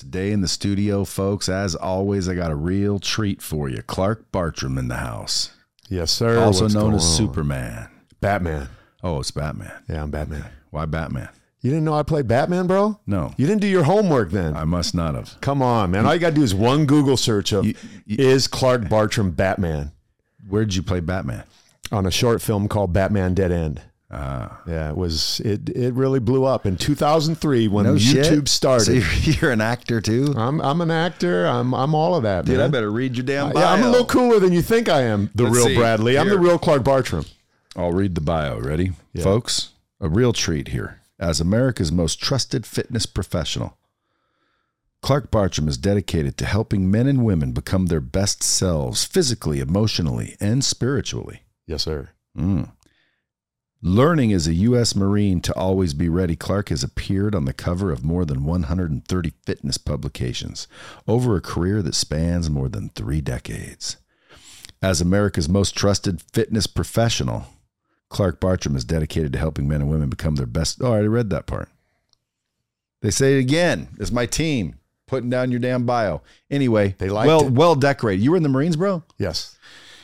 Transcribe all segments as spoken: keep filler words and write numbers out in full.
Today in the studio, folks, as always, I got a real treat for you. Clark Bartram in the house. Yes, sir. Also What's known as on? Superman. Batman. Oh, it's Batman. Yeah, I'm Batman. Why Batman? You didn't know I played Batman, bro? No. You didn't do your homework then? I must not have. Come on, man. All you got to do is one Google search of You- you- is Clark Bartram Batman Where'd you play Batman? on a short film called Batman Dead End. Ah. Yeah, it was. It it really blew up in two thousand three when No YouTube shit? started. So you're, you're an actor too? I'm I'm an actor. I'm I'm all of that, Dude, man. I better read your damn bio. Yeah, I'm a little cooler than you think I am. The Let's real see. Bradley. I'm Here. the real Clark Bartram. I'll read the bio. Ready? Yeah. Folks, a real treat here. As America's most trusted fitness professional, Clark Bartram is dedicated to helping men and women become their best selves physically, emotionally, and spiritually. Yes, sir. Mm. Learning as a U S Marine to always be ready, Clark has appeared on the cover of more than one hundred thirty fitness publications over a career that spans more than three decades. As America's most trusted fitness professional, Clark Bartram is dedicated to helping men and women become their best. Oh, I already read that part. They say it again. It's my team putting down your damn bio. Anyway, They liked well, it. well decorated. You were in the Marines, bro, Yes.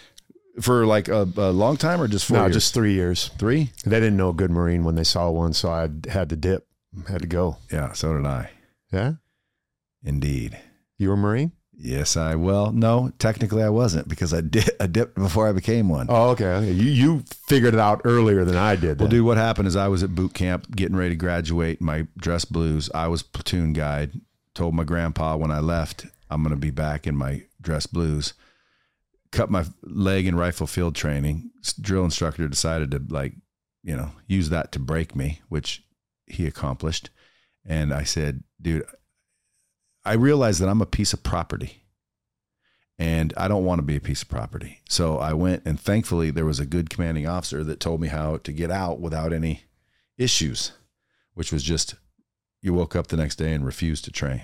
for like a, a long time or just four No, years? just three years. Three. They didn't know a good Marine when they saw one, so I had to dip. Had to go. Yeah, so did I. Yeah? Indeed. You were a Marine? Yes, I. Well, no, technically I wasn't because I did. I dipped before I became one. Oh, okay. okay. You you figured it out earlier than I did. Well, then. dude, what happened is I was at boot camp getting ready to graduate. My dress blues. I was platoon guide. Told my grandpa when I left, I'm going to be back in my dress blues. Cut my leg in rifle field training. Drill instructor decided to, like, you know, use that to break me, which he accomplished. And I said, dude, I realized that I'm a piece of property and I don't want to be a piece of property. So I went, and thankfully there was a good commanding officer that told me how to get out without any issues, which was just, you woke up the next day and refused to train.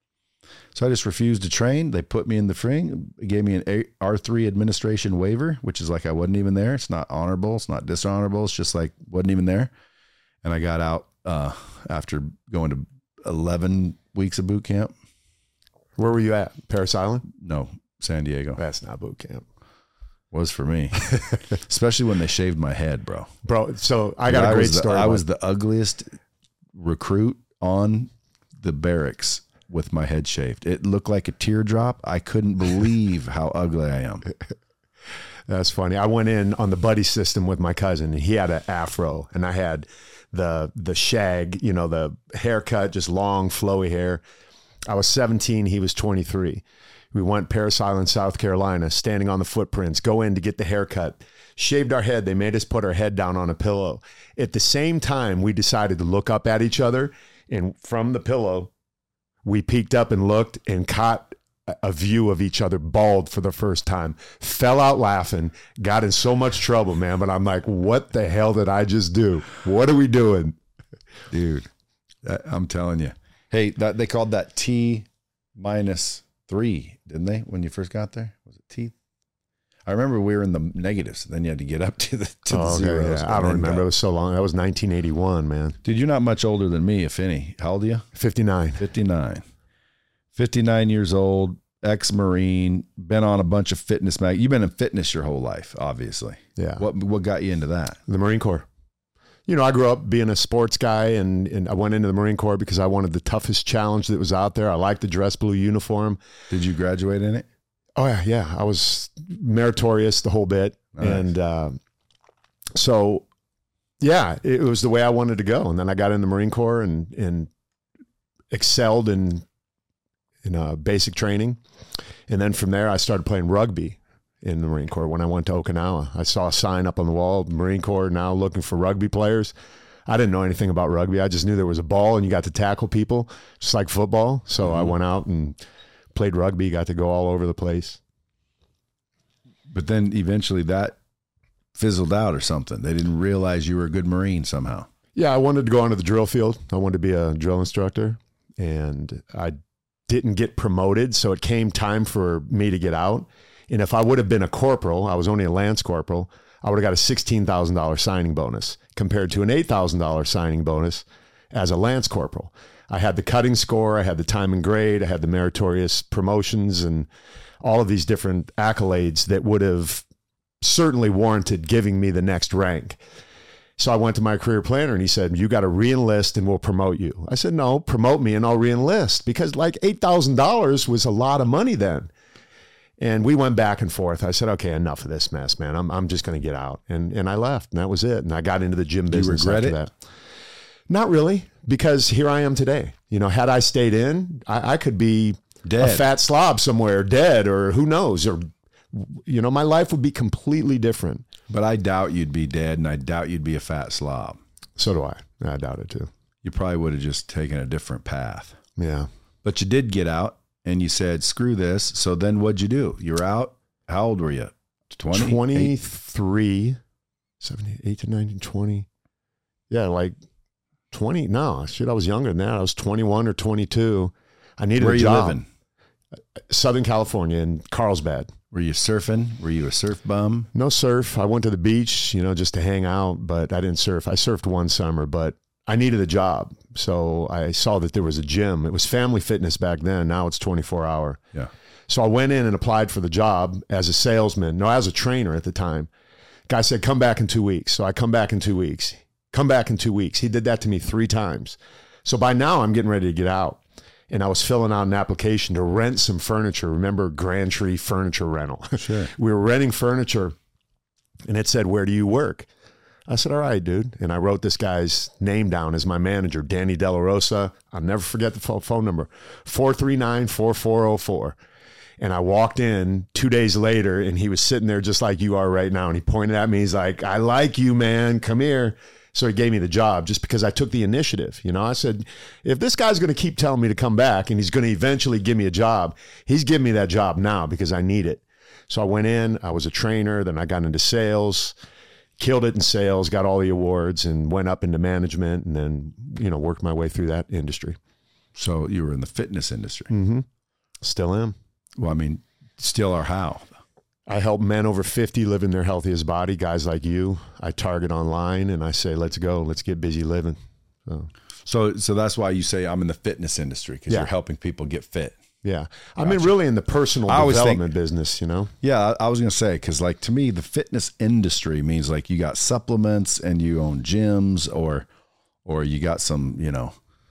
So I just refused to train. They put me in the fring, gave me an R three administration waiver, which is like I wasn't even there. It's not honorable. It's not dishonorable. It's just like wasn't even there. And I got out uh, after going to eleven weeks of boot camp. Where were you at? Paris Island? No, San Diego. That's not boot camp. Was for me. Especially when they shaved my head, bro. Bro, so I got a great was the, story. I about- was the ugliest recruit on the barracks with my head shaved. It looked like a teardrop. I couldn't believe how ugly I am. That's funny. I went in on the buddy system with my cousin, and he had an afro, and I had the the shag, you know, the haircut, just long, flowy hair. I was seventeen. He was twenty-three. We went Paris Island, South Carolina, standing on the footprints, go in to get the haircut, shaved our head. They made us put our head down on a pillow. At the same time, we decided to look up at each other, and from the pillow, we peeked up and looked and caught a view of each other bald for the first time, fell out laughing, got in so much trouble, man. But I'm like, what the hell did I just do? What are we doing? Dude, that, I'm telling you. Hey, that, they called that T minus three, didn't they, when you first got there? Was it T? I remember we were in the negatives. Then you had to get up to the, to the Oh, okay, zeros. yeah. I don't remember. It was so long. That was nineteen eighty-one, man. Dude, you're not much older than me, if any. How old are you? fifty-nine. fifty-nine. fifty-nine years old, ex-Marine, been on a bunch of fitness mag. You've been in fitness your whole life, obviously. Yeah. What what got you into that? The Marine Corps. You know, I grew up being a sports guy, and, and I went into the Marine Corps because I wanted the toughest challenge that was out there. I liked the dress blue uniform. Did you graduate in it? Oh, yeah, yeah. I was meritorious the whole bit. Nice. And uh, so, yeah, it was the way I wanted to go. And then I got in the Marine Corps and, and excelled in, in uh, basic training. And then from there, I started playing rugby in the Marine Corps when I went to Okinawa. I saw a sign up on the wall, Marine Corps now looking for rugby players. I didn't know anything about rugby. I just knew there was a ball and you got to tackle people, just like football. So mm-hmm. I went out and played rugby, got to go all over the place. But then eventually that fizzled out or something. They didn't realize you were a good Marine somehow. Yeah, I wanted to go onto the drill field. I wanted to be a drill instructor, and I didn't get promoted, so it came time for me to get out. And if I would have been a corporal, I was only a lance corporal, I would have got a sixteen thousand dollars signing bonus compared to an eight thousand dollars signing bonus as a lance corporal. I had the cutting score, I had the time and grade, I had the meritorious promotions and all of these different accolades that would have certainly warranted giving me the next rank. So I went to my career planner and he said, you got to re-enlist and we'll promote you. I said, no, promote me and I'll re-enlist, because like eight thousand dollars was a lot of money then. And we went back and forth. I said, okay, enough of this mess, man. I'm I'm just going to get out. And and I left, and that was it. And I got into the gym business you regret after it? that. Not really, because here I am today. You know, had I stayed in, I, I could be Dead. a fat slob somewhere, dead, or who knows, or, you know, my life would be completely different. But I doubt you'd be dead, and I doubt you'd be a fat slob. So do I. I doubt it too. You probably would have just taken a different path. Yeah. But you did get out, and you said, screw this. So then what'd you do? You were out. How old were you? twenty? twenty-three, seventeen, eighteen, nineteen, twenty. Yeah, like twenty. No, shit, I was younger than that. I was twenty-one or twenty-two. I needed Where a are you job. living? Southern California in Carlsbad. Were you surfing? Were you a surf bum? No surf. I went to the beach, you know, just to hang out, but I didn't surf. I surfed one summer, but I needed a job. So I saw that there was a gym. It was Family Fitness back then. Now it's twenty-four hour. Yeah. So I went in and applied for the job as a salesman. No, as a trainer at the time. Guy said, come back in two weeks. So I come back in two weeks. Come back in two weeks. He did that to me three times. So by now I'm getting ready to get out. And I was filling out an application to rent some furniture. Remember Grand Tree Furniture Rental? Sure. We were renting furniture, and it said, where do you work? I said, all right, dude. And I wrote this guy's name down as my manager, Danny Della Rosa. I'll never forget the phone number, four three nine, four four zero four. And I walked in two days later, and he was sitting there just like you are right now. And he pointed at me. He's like, I like you, man. Come here. So he gave me the job just because I took the initiative. You know, I said, if this guy's going to keep telling me to come back and he's going to eventually give me a job, he's giving me that job now because I need it. So I went in, I was a trainer, then I got into sales, killed it in sales, got all the awards, and went up into management, and then, you know, worked my way through that industry. So you were in the fitness industry. Mm-hmm. Still am. Well, I mean, still are how? I help men over fifty live in their healthiest body, guys like you. I target online and I say, let's go, let's get busy living. So, so, so that's why you say I'm in the fitness industry, because Yeah. you're helping people get fit. yeah. I mean, really in the personal I always development think- business, you know? Yeah, I, I was going to say, because like to me, the fitness industry means like you got supplements and you own gyms, or, or you got some, you know,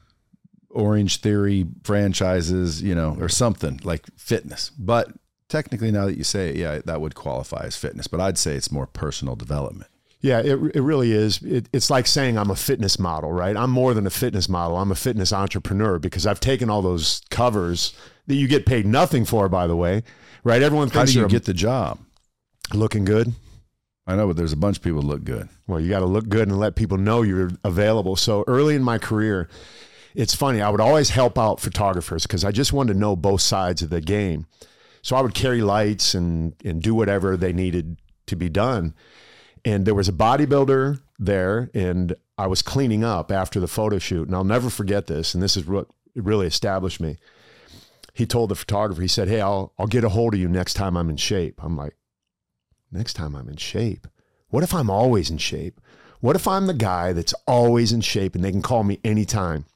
Orange Theory franchises, you know, or something like fitness. But technically, now that you say it, yeah, that would qualify as fitness, but I'd say it's more personal development. Yeah, it, it really is. It, it's like saying I'm a fitness model, right? I'm more than a fitness model. I'm a fitness entrepreneur because I've taken all those covers that you get paid nothing for, by the way, right? Everyone How thinks do you you're get the job? looking good. I know, but there's a bunch of people that look good. Well, you got to look good and let people know you're available. So early in my career, it's funny. I would always help out photographers because I just wanted to know both sides of the game. So I would carry lights and, and do whatever they needed to be done. And there was a bodybuilder there, and I was cleaning up after the photo shoot. And I'll never forget this. And this is what really established me. He told the photographer, he said, hey, I'll, I'll get a hold of you next time I'm in shape. I'm like, next time I'm in shape? What if I'm always in shape? What if I'm the guy that's always in shape and they can call me anytime?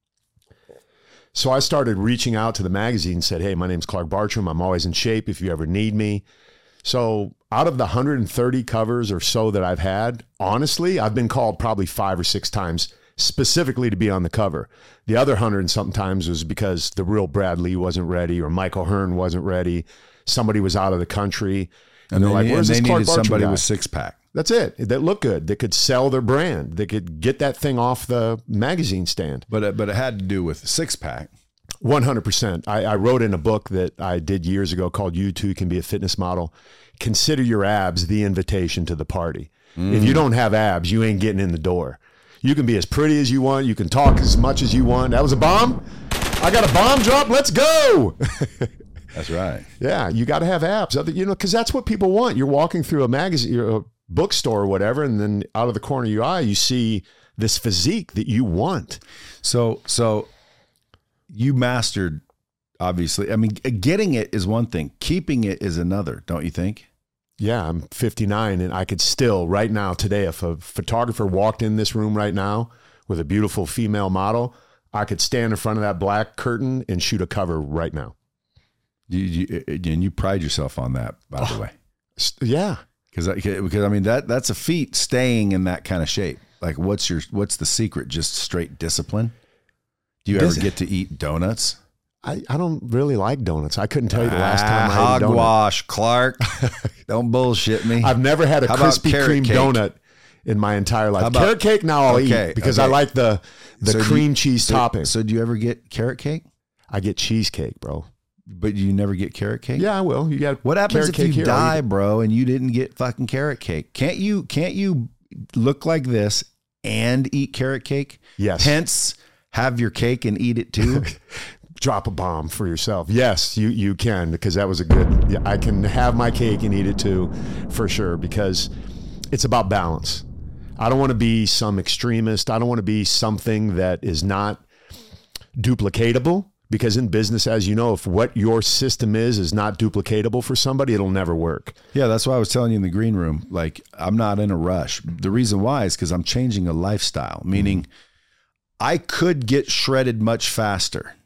So I started reaching out to the magazine and said, hey, my name's Clark Bartram. I'm always in shape if you ever need me. So out of the one hundred thirty covers or so that I've had, honestly, I've been called probably five or six times specifically to be on the cover. The other hundred and something times was because the real Brad Lee wasn't ready, or Michael Hearn wasn't ready. Somebody was out of the country. And, And they're they, like, where's and this they Clark needed Bartram somebody guy? with six pack. That's it. That looked good. That could sell their brand. They could get that thing off the magazine stand. But it, but it had to do with six pack. one hundred percent. I, I wrote in a book that I did years ago called You Too Can Be a Fitness Model. Consider your abs the invitation to the party. Mm. If you don't have abs, you ain't getting in the door. You can be as pretty as you want. You can talk as much as you want. That was a bomb. I got a bomb drop. Let's go. That's right. Yeah, you got to have abs. Other, you know, because that's what people want. You're walking through a magazine, a bookstore or whatever, and then out of the corner of your eye, you see this physique that you want. So, so you mastered, obviously. I mean, getting it is one thing. Keeping it is another, don't you think? Yeah, I'm fifty-nine, and I could still, right now, today, if a photographer walked in this room right now with a beautiful female model, I could stand in front of that black curtain and shoot a cover right now. You, you, and you pride yourself on that, by oh, the way. Yeah. Because, because I mean, that that's a feat, staying in that kind of shape. Like, what's your what's the secret? Just straight discipline? Do you Does ever get to eat donuts? I, I don't really like donuts. I couldn't tell you the last time ah, I ate a donut. Hogwash, Clark. Don't bullshit me. I've never had a How Krispy Kreme cake? donut in my entire life. About, carrot cake now I'll okay, eat because okay. I like the, the so cream you, cheese so, topping. So do you ever get carrot cake? I get cheesecake, bro. But you never get carrot cake? Yeah, I will. You got What happens if you here, die, bro, and you didn't get fucking carrot cake? Can't you can't you look like this and eat carrot cake? Yes. Hence, have your cake and eat it too. Drop a bomb for yourself. Yes, you you can, because that was a good. Yeah, I can have my cake and eat it too, for sure, because it's about balance. I don't want to be some extremist. I don't want to be something that is not duplicatable, because in business, as you know, if what your system is is not duplicatable for somebody, it'll never work. Yeah, that's why I was telling you in the green room, like, I'm not in a rush. The reason why is because I'm changing a lifestyle, meaning mm-hmm. I could get shredded much faster,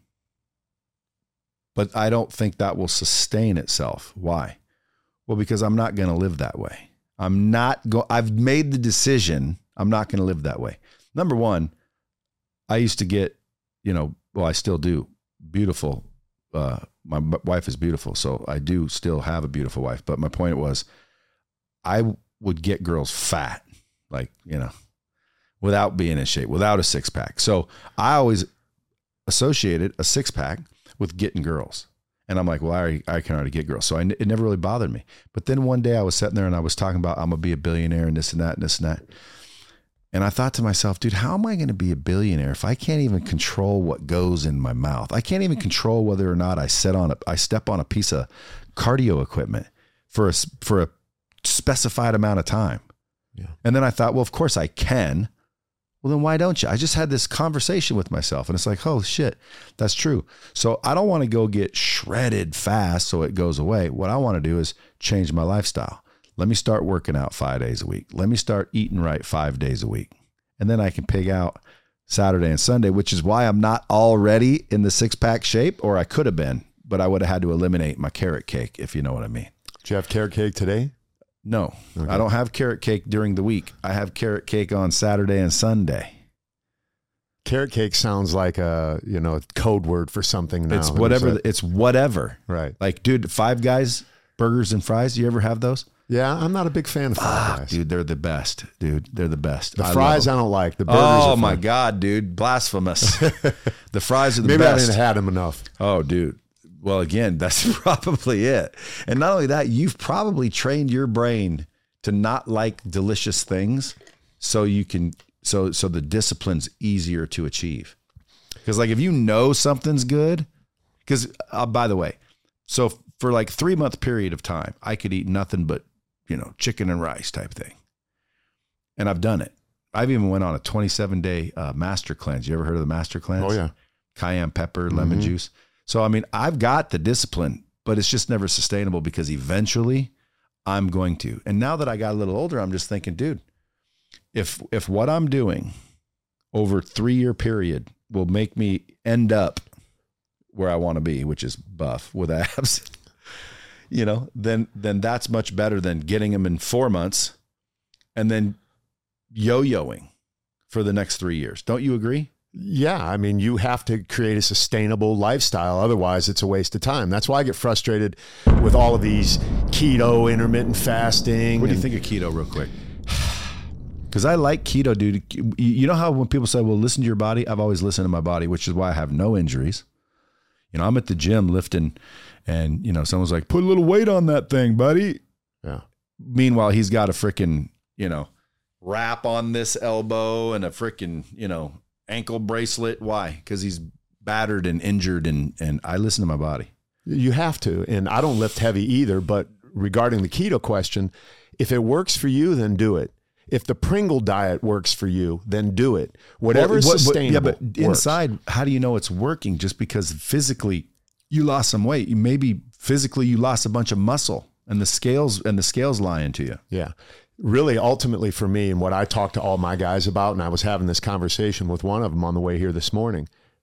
but I don't think that will sustain itself. Why? Well, because I'm not going to live that way. I'm not go. I've made the decision. I'm not going to live that way. Number one, I used to get, you know, well, I still do. Beautiful. Uh, my b- wife is beautiful. So I do still have a beautiful wife. But my point was, I would get girls fat, like, you know, without being in shape, without a six pack. So I always associated a six pack with getting girls. And I'm like, well, I, already, I can already get girls. So I, it never really bothered me. But then one day I was sitting there and I was talking about, I'm going to be a billionaire and this and that and this and that. And I thought to myself, dude, how am I going to be a billionaire if I can't even control what goes in my mouth? I can't even control whether or not I sit on a, I step on a piece of cardio equipment for a, for a specified amount of time. Yeah. And then I thought, well, of course I can. Well, then why don't you? I just had this conversation with myself and it's like, oh shit, that's true. So I don't want to go get shredded fast so it goes away. What I want to do is change my lifestyle. Let me start working out five days a week. Let me start eating right five days a week. And then I can pig out Saturday and Sunday, which is why I'm not already in the six pack shape, or I could have been, but I would have had to eliminate my carrot cake, if you know what I mean. Did you have carrot cake today? No, okay. I don't have carrot cake during the week. I have carrot cake on Saturday and Sunday. Carrot cake sounds like a, you know, code word for something now. It's whatever. It? It's whatever. Right. Like, dude, Five Guys burgers and fries. You ever have those? Yeah, I'm not a big fan of Five ah, Guys. Dude, they're the best. Dude, they're the best. The I fries I don't like. The burgers Oh, are my fun. God, dude. Blasphemous. The fries are the Maybe best. Maybe I didn't have them enough. Oh, dude. Well, again, that's probably it. And not only that, you've probably trained your brain to not like delicious things, so you can so so the discipline's easier to achieve. Because like if you know something's good, because uh, by the way, so for like three month period of time, I could eat nothing but, you know, chicken and rice type thing, and I've done it. I've even went on a twenty-seven day uh, master cleanse. You ever heard of the master cleanse? Oh yeah, cayenne pepper, lemon mm-hmm. juice. So I mean, I've got the discipline, but it's just never sustainable because eventually I'm going to. And now that I got a little older, I'm just thinking, dude, if if what I'm doing over a three-year period will make me end up where I want to be, which is buff with abs, you know, then then that's much better than getting them in four months and then yo-yoing for the next three years. Don't you agree? Yeah, I mean, you have to create a sustainable lifestyle. Otherwise, it's a waste of time. That's why I get frustrated with all of these keto, intermittent fasting. What do you think of keto real quick? Because I like keto, dude. You know how when people say, well, listen to your body? I've always listened to my body, which is why I have no injuries. You know, I'm at the gym lifting and, you know, someone's like, put a little weight on that thing, buddy. Yeah. Meanwhile, he's got a freaking, you know, wrap on this elbow and a freaking, you know, ankle bracelet. Why? Because he's battered and injured, and and I listen to my body. You have to. And I don't lift heavy either, but regarding the keto question, if it works for you, then do it. If the Pringle diet works for you, then do it. Whatever is well, sustainable. Yeah, but inside, works. How do you know it's working? Just because physically you lost some weight, maybe physically you lost a bunch of muscle, and the scales and the scales lying to you. Yeah. Really, ultimately for me, and what I talk to all my guys about, and I was having this conversation with one of them on the way here this morning,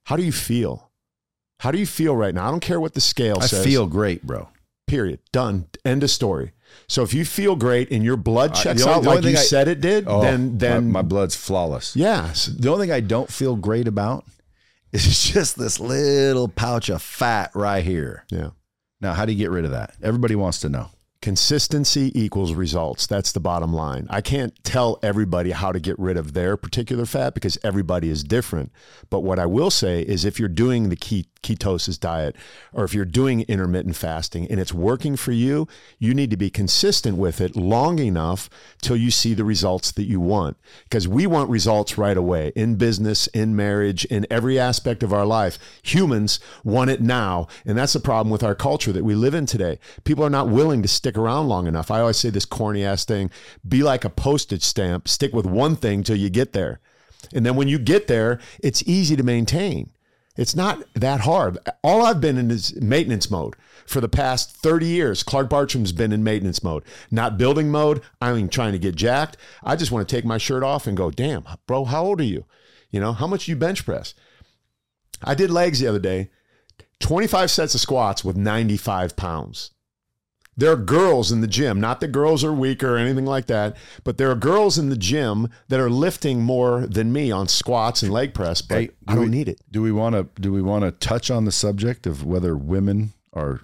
How do you feel? How do you feel right now? I don't care what the scale I says. I feel great, bro. Period. Done. End of story. So if you feel great and your blood checks only, out like you I, said it did, oh, then then my, my blood's flawless. Yes. The only thing I don't feel great about is just this little pouch of fat right here. Yeah. Now, how do you get rid of that? Everybody wants to know. Consistency equals results. That's the bottom line. I can't tell everybody how to get rid of their particular fat because everybody is different. But what I will say is if you're doing the ke- ketosis diet or if you're doing intermittent fasting and it's working for you, you need to be consistent with it long enough till you see the results that you want. Because we want results right away in business, in marriage, in every aspect of our life. Humans want it now. And that's the problem with our culture that we live in today. People are not willing to stick around long enough. I always say this corny ass thing, be like a postage stamp, stick with one thing till you get there. And then when you get there, it's easy to maintain. It's not that hard. All I've been in is maintenance mode for the past thirty years. Clark Bartram's been in maintenance mode, not building mode. I mean, trying to get jacked. I just want to take my shirt off and go, damn, bro, how old are you? You know, how much do you bench press? I did legs the other day, twenty-five sets of squats with ninety-five pounds. There are girls in the gym, not that girls are weak or anything like that, but there are girls in the gym that are lifting more than me on squats and leg press, but hey, do I don't we, need it. Do we want to do we want to touch on the subject of whether women are,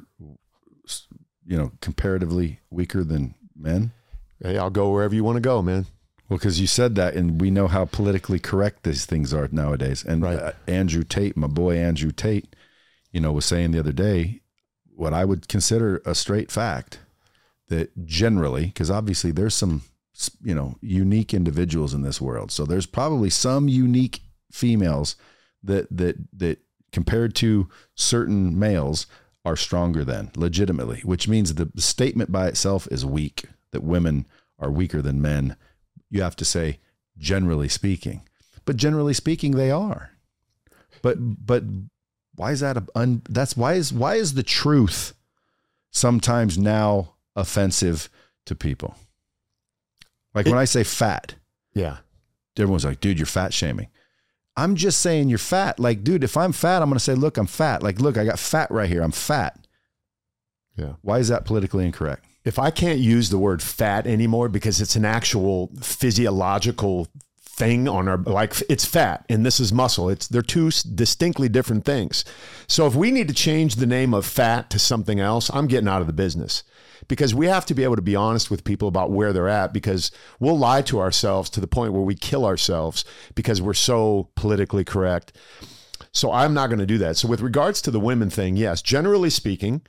you know, comparatively weaker than men? Hey, I'll go wherever you want to go, man. Well, because you said that, and we know how politically correct these things are nowadays. And right. uh, Andrew Tate, my boy Andrew Tate, you know, was saying the other day, what I would consider a straight fact that generally, because obviously there's some, you know, unique individuals in this world. So there's probably some unique females that, that, that compared to certain males are stronger than legitimately, which means the statement by itself is weak, that women are weaker than men. You have to say, generally speaking, but generally speaking, they are, but, but, why is that a un, that's why is why is the truth sometimes now offensive to people? Like it, when I say fat, yeah, everyone's like, dude, you're fat shaming. I'm just saying you're fat. Like, dude, if I'm fat, I'm going to say, look, I'm fat. Like, look, I got fat right here. I'm fat. Yeah. Why is that politically incorrect? If I can't use the word fat anymore because it's an actual physiological thing on our, like it's fat and this is muscle. It's, they're two distinctly different things. So if we need to change the name of fat to something else, I'm getting out of the business because we have to be able to be honest with people about where they're at, because we'll lie to ourselves to the point where we kill ourselves because we're so politically correct. So I'm not going to do that. So with regards to the women thing, yes, generally speaking,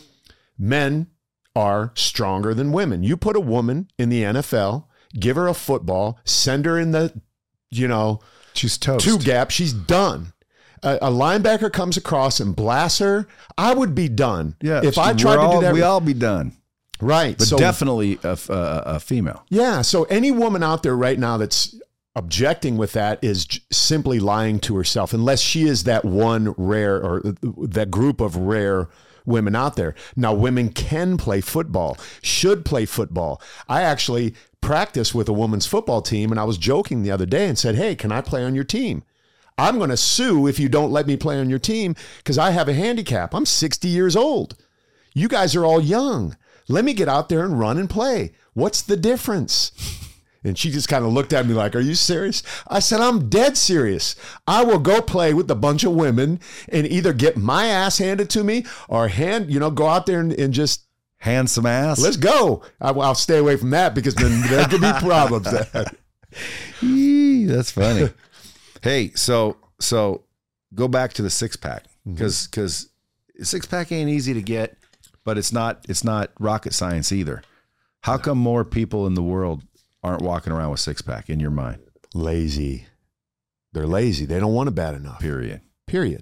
men are stronger than women. You put a woman in the N F L, give her a football, send her in the, you know, she's toast. Two gap, she's done. A, a linebacker comes across and blasts her, I would be done. Yeah, if I tried all, to do that, we all be done. Right, but so, definitely a, a, a female. Yeah, so any woman out there right now that's objecting with that is j- simply lying to herself, unless she is that one rare or that group of rare women out there. Now, women can play football, should play football. I actually practice with a women's football team, and I was joking the other day and said, hey, can I play on your team? I'm going to sue if you don't let me play on your team because I have a handicap. I'm sixty years old. You guys are all young. Let me get out there and run and play. What's the difference? And she just kind of looked at me like, are you serious? I said, I'm dead serious. I will go play with a bunch of women and either get my ass handed to me or hand, you know, go out there and, and just hand some ass. Let's go. I, I'll stay away from that because then there could be problems. That's funny. Hey, so, so go back to the six pack because, because six pack ain't easy to get, but it's not, it's not rocket science either. How come more people in the world aren't walking around with six pack in your mind? Lazy. They're lazy. They don't want it bad enough. Period. Period.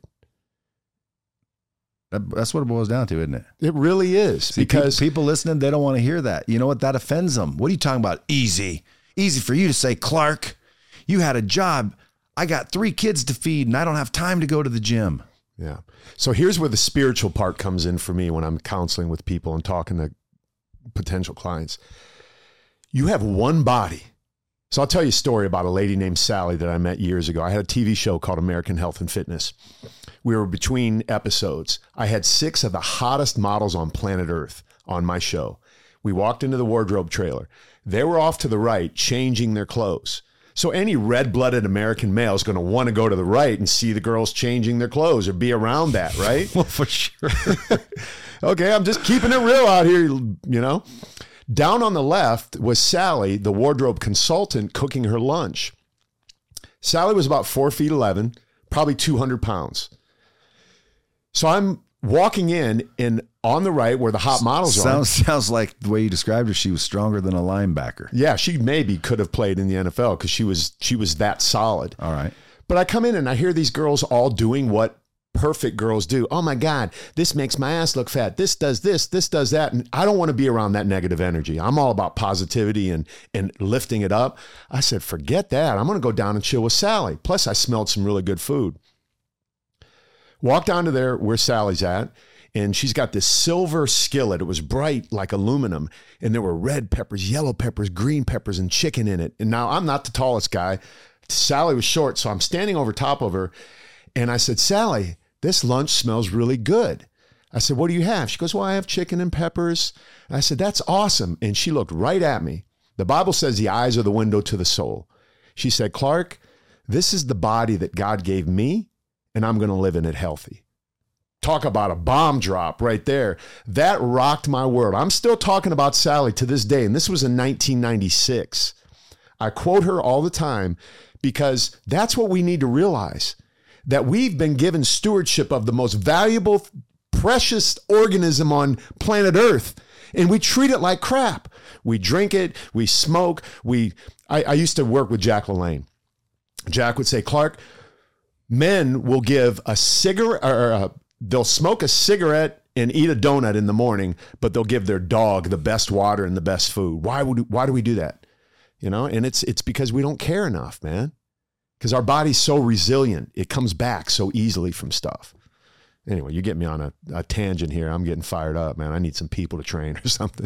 That, that's what it boils down to, isn't it? It really is. See, because pe- people listening, they don't want to hear that. You know what? That offends them. What are you talking about? Easy. Easy for you to say, Clark, you had a job. I got three kids to feed and I don't have time to go to the gym. Yeah. So here's where the spiritual part comes in for me when I'm counseling with people and talking to potential clients. You have one body. So I'll tell you a story about a lady named Sally that I met years ago. I had a T V show called American Health and Fitness. We were between episodes. I had six of the hottest models on planet Earth on my show. We walked into the wardrobe trailer. They were off to the right changing their clothes. So any red-blooded American male is going to want to go to the right and see the girls changing their clothes or be around that, right? Well, for sure. Okay, I'm just keeping it real out here, you know? Down on the left was Sally, the wardrobe consultant, cooking her lunch. Sally was about four feet eleven, probably two hundred pounds. So I'm walking in, and on the right where the hot models sounds, are. Sounds like the way you described her, she was stronger than a linebacker. Yeah, she maybe could have played in the N F L because she was she was that solid. All right. But I come in and I hear these girls all doing what perfect girls do. Oh my God, this makes my ass look fat. This does this, this does that. And I don't want to be around that negative energy. I'm all about positivity and, and lifting it up. I said, forget that. I'm going to go down and chill with Sally. Plus I smelled some really good food. Walked down to there where Sally's at, and she's got this silver skillet. It was bright like aluminum, and there were red peppers, yellow peppers, green peppers, and chicken in it. And now I'm not the tallest guy. Sally was short, so I'm standing over top of her, and I said, Sally, this lunch smells really good. I said, what do you have? She goes, well, I have chicken and peppers. And I said, that's awesome. And she looked right at me. The Bible says the eyes are the window to the soul. She said, Clark, this is the body that God gave me, and I'm going to live in it healthy. Talk about a bomb drop right there. That rocked my world. I'm still talking about Sally to this day, and this was in nineteen ninety-six. I quote her all the time because that's what we need to realize, that we've been given stewardship of the most valuable, precious organism on planet Earth, and we treat it like crap. We drink it, we smoke. We. I, I used to work with Jack LaLanne. Jack would say, Clark, men will give a cigarette, or a, they'll smoke a cigarette and eat a donut in the morning, but they'll give their dog the best water and the best food. Why would why do we do that? You know, and it's it's because we don't care enough, man. Because our body's so resilient, it comes back so easily from stuff. Anyway, you get me on a, a tangent here. I'm getting fired up, man. I need some people to train or something.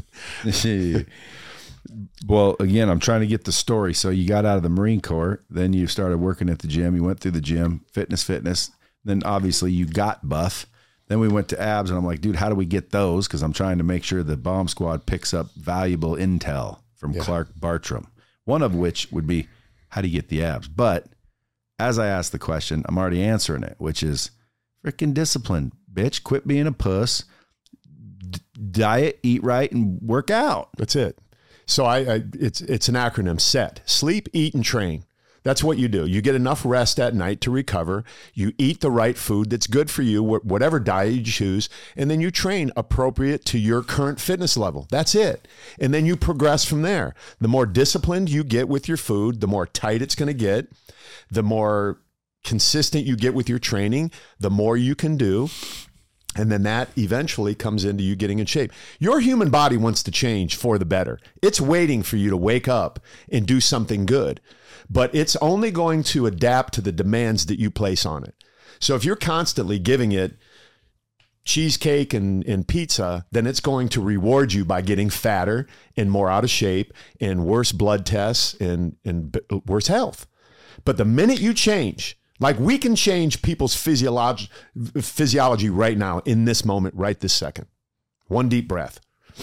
Well, again, I'm trying to get the story. So you got out of the Marine Corps, then you started working at the gym. You went through the gym, fitness, fitness. Then obviously you got buff. Then we went to abs, and I'm like, dude, how do we get those? Because I'm trying to make sure the bomb squad picks up valuable intel from yeah. Clark Bartram. One of which would be, how do you get the abs? But as I asked the question, I'm already answering it, which is freaking discipline, bitch. Quit being a puss. D- diet, eat right, and work out. That's it. So I, I, it's it's an acronym: SET. Sleep, eat, and train. That's what you do. You get enough rest at night to recover. You eat the right food that's good for you, whatever diet you choose, and then you train appropriate to your current fitness level. That's it. And then you progress from there. The more disciplined you get with your food, the more tight it's going to get. The more consistent you get with your training, the more you can do. And then that eventually comes into you getting in shape. Your human body wants to change for the better. It's waiting for you to wake up and do something good. But it's only going to adapt to the demands that you place on it. So if you're constantly giving it cheesecake and, and pizza, then it's going to reward you by getting fatter and more out of shape and worse blood tests and, and worse health. But the minute you change, like we can change people's physiology, physiology right now in this moment, right this second. One deep breath.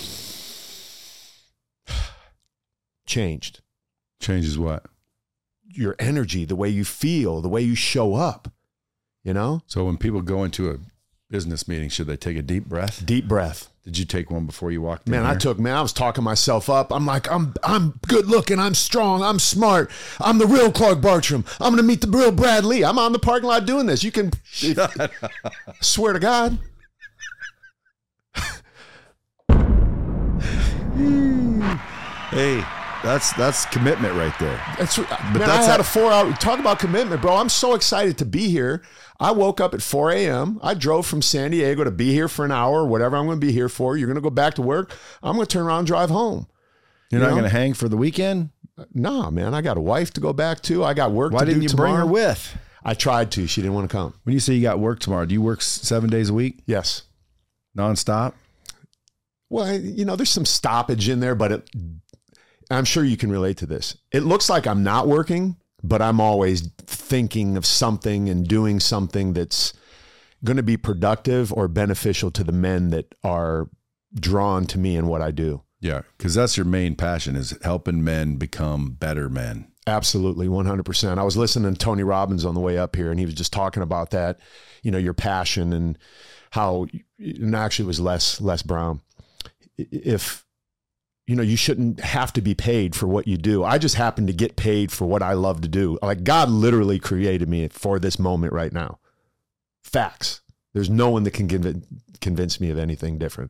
Changed. Changes what? Your energy, the way you feel, the way you show up, you know? So when people go into a business meeting, should they take a deep breath? Deep breath. Did you take one before you walked in? Man, here? I took, man, I was talking myself up. I'm like, I'm I'm good looking, I'm strong, I'm smart. I'm the real Clark Bartram. I'm going to meet the real Brad Lee. I'm on the parking lot doing this. You can, if, swear to God. Hey. That's that's commitment right there. That's but man, that's I had a four hour talk about commitment, bro. I'm so excited to be here. I woke up at four a.m. I drove from San Diego to be here for an hour, or whatever I'm going to be here for. You're going to go back to work. I'm going to turn around and drive home. You're you not going to hang for the weekend? Nah, man. I got a wife to go back to. I got work Why to do didn't you tomorrow. bring her with? I tried to. She didn't want to come. When you say you got work tomorrow, do you work seven days a week? Yes. Nonstop? Well, you know, there's some stoppage in there, but it. I'm sure you can relate to this. It looks like I'm not working, but I'm always thinking of something and doing something that's going to be productive or beneficial to the men that are drawn to me and what I do. Yeah, because that's your main passion, is helping men become better men. Absolutely, one hundred percent. I was listening to Tony Robbins on the way up here, and he was just talking about that, you know, your passion and how, and actually it was Les, Les Brown. If, you know, you shouldn't have to be paid for what you do. I just happen to get paid for what I love to do. Like, God literally created me for this moment right now. Facts. There's no one that can conv- convince me of anything different.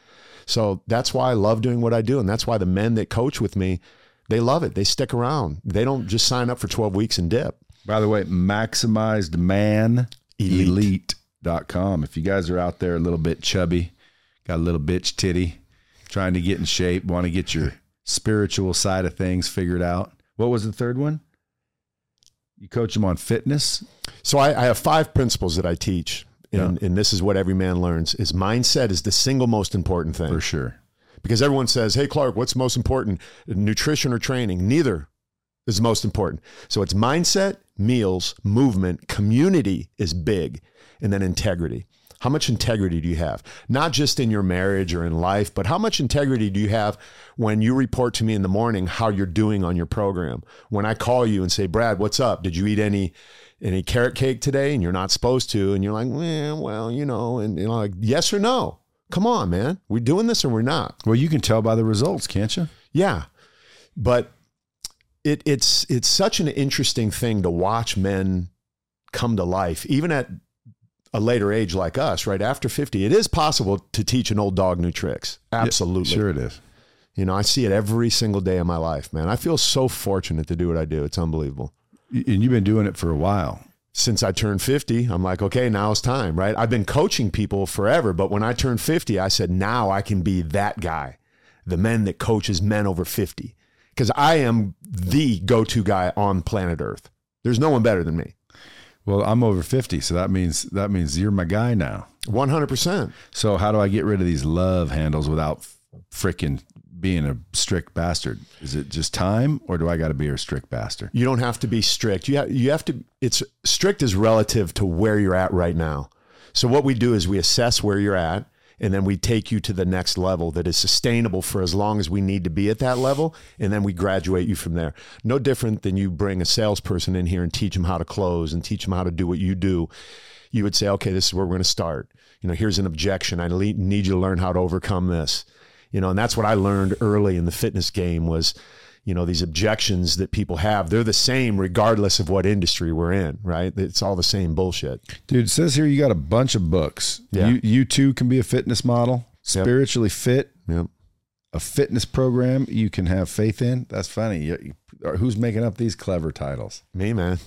So that's why I love doing what I do. And that's why the men that coach with me, they love it. They stick around. They don't just sign up for twelve weeks and dip. By the way, maximized man elite dot com. If you guys are out there a little bit chubby, got a little bitch titty, trying to get in shape, want to get your spiritual side of things figured out. What was the third one? You coach them on fitness? So I, I have five principles that I teach. And, Yeah. and this is what every man learns, is mindset is the single most important thing. For sure. Because everyone says, hey, Clark, what's most important? Nutrition or training? Neither is most important. So it's mindset, meals, movement, community is big, and then integrity. How much integrity do you have? Not just in your marriage or in life, but how much integrity do you have when you report to me in the morning how you're doing on your program? When I call you and say, Brad, what's up? Did you eat any any carrot cake today? And you're not supposed to. And you're like, eh, well, you know, and you know, like, yes or no? Come on, man. We're doing this or we're not. Well, you can tell by the results, can't you? Yeah. But it, it's it's such an interesting thing to watch men come to life, even at a later age like us, right after fifty. It is possible to teach an old dog new tricks. Absolutely. Yeah, sure it is. You know, I see it every single day of my life, man. I feel so fortunate to do what I do. It's unbelievable. And you've been doing it for a while. Since I turned fifty, I'm like, okay, now it's time, right? I've been coaching people forever, but when I turned fifty, I said, now I can be that guy, the man that coaches men over fifty, because I am the go-to guy on planet Earth. There's no one better than me. Well, I'm over fifty, so that means that means you're my guy now. one hundred percent. So how do I get rid of these love handles without frickin' being a strict bastard? Is it just time, or do I got to be a strict bastard? You don't have to be strict. You have, you have to, it's strict is relative to where you're at right now. So what we do is we assess where you're at, and then we take you to the next level that is sustainable for as long as we need to be at that level. And then we graduate you from there. No different than you bring a salesperson in here and teach them how to close and teach them how to do what you do. You would say, okay, this is where we're going to start. You know, here's an objection. I need you to learn how to overcome this. You know, and that's what I learned early in the fitness game was, you know, these objections that people have, they're the same regardless of what industry we're in, right? It's all the same bullshit. Dude, it says here you got a bunch of books. Yeah. You you too can be a fitness model, spiritually fit, Yep. a fitness program you can have faith in. That's funny. You- you- Who's making up these clever titles? Me, man.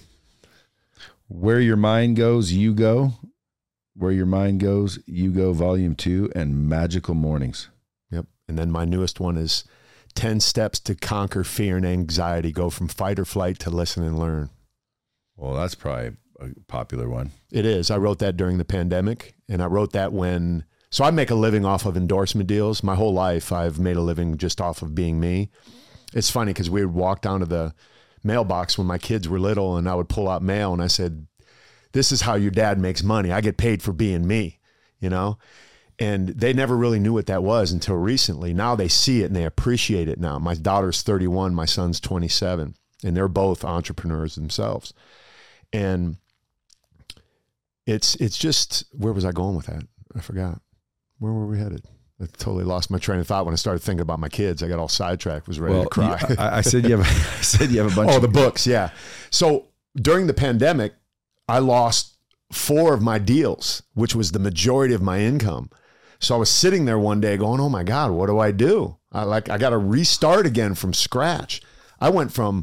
Where Your Mind Goes, You Go. Where Your Mind Goes, You Go, Volume two, and Magical Mornings. Yep. And then my newest one is ten Steps to Conquer Fear and Anxiety. Go from fight or flight to listen and learn. Well, that's probably a popular one. It is. I wrote that during the pandemic, and I wrote that when, so I make a living off of endorsement deals. My whole life, I've made a living just off of being me. It's funny because we would walk down to the mailbox when my kids were little, and I would pull out mail, and I said, this is how your dad makes money. I get paid for being me, you know? And they never really knew what that was until recently. Now they see it and they appreciate it now. My daughter's thirty-one, my son's twenty-seven, and they're both entrepreneurs themselves. And it's it's just, where was I going with that? I forgot. Where were we headed? I totally lost my train of thought when I started thinking about my kids. I got all sidetracked, was ready Well, to cry. you- I, I said you have. I said you have a bunch. Oh, of the books, yeah. So during the pandemic, I lost four of my deals, which was the majority of my income. So I was sitting there one day going, oh my God, what do I do? I like, I got to restart again from scratch. I went from,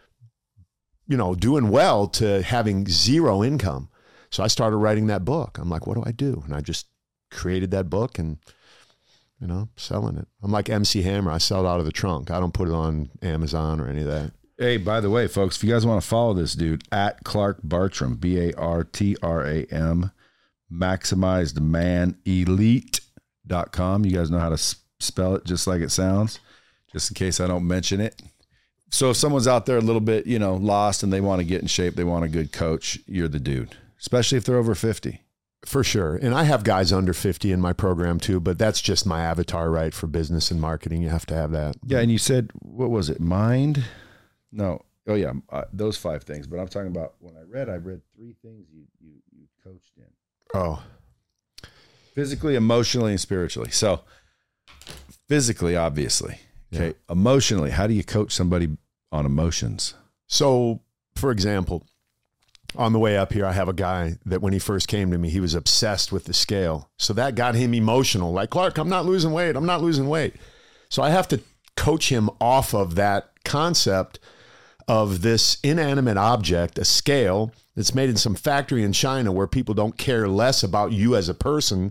you know, doing well to having zero income. So I started writing that book. I'm like, what do I do? And I just created that book and, you know, selling it. I'm like M C Hammer. I sell it out of the trunk. I don't put it on Amazon or any of that. Hey, by the way, folks, if you guys want to follow this dude, at Clark Bartram, B A R T R A M, maximized man elite dot com. You guys know how to s- spell it just like it sounds. just in case I don't mention it. So if someone's out there a little bit, you know, lost and they want to get in shape, they want a good coach, you're the dude, especially if they're over fifty. For sure. And I have guys under fifty in my program too, but that's just my avatar, right? For business and marketing, you have to have that. Yeah. And you said, what was it? Mind? No. Oh yeah. Uh, those five things. But I'm talking about when I read, I read three things you, you, you coached in. Oh. Physically, emotionally, and spiritually. So physically, obviously. Okay. Yeah. Emotionally, how do you coach somebody on emotions? So for example, on the way up here, I have a guy that when he first came to me, he was obsessed with the scale. So that got him emotional. Like, Clark, I'm not losing weight. I'm not losing weight. So I have to coach him off of that concept of this inanimate object, a scale that's made in some factory in China where people don't care less about you as a person,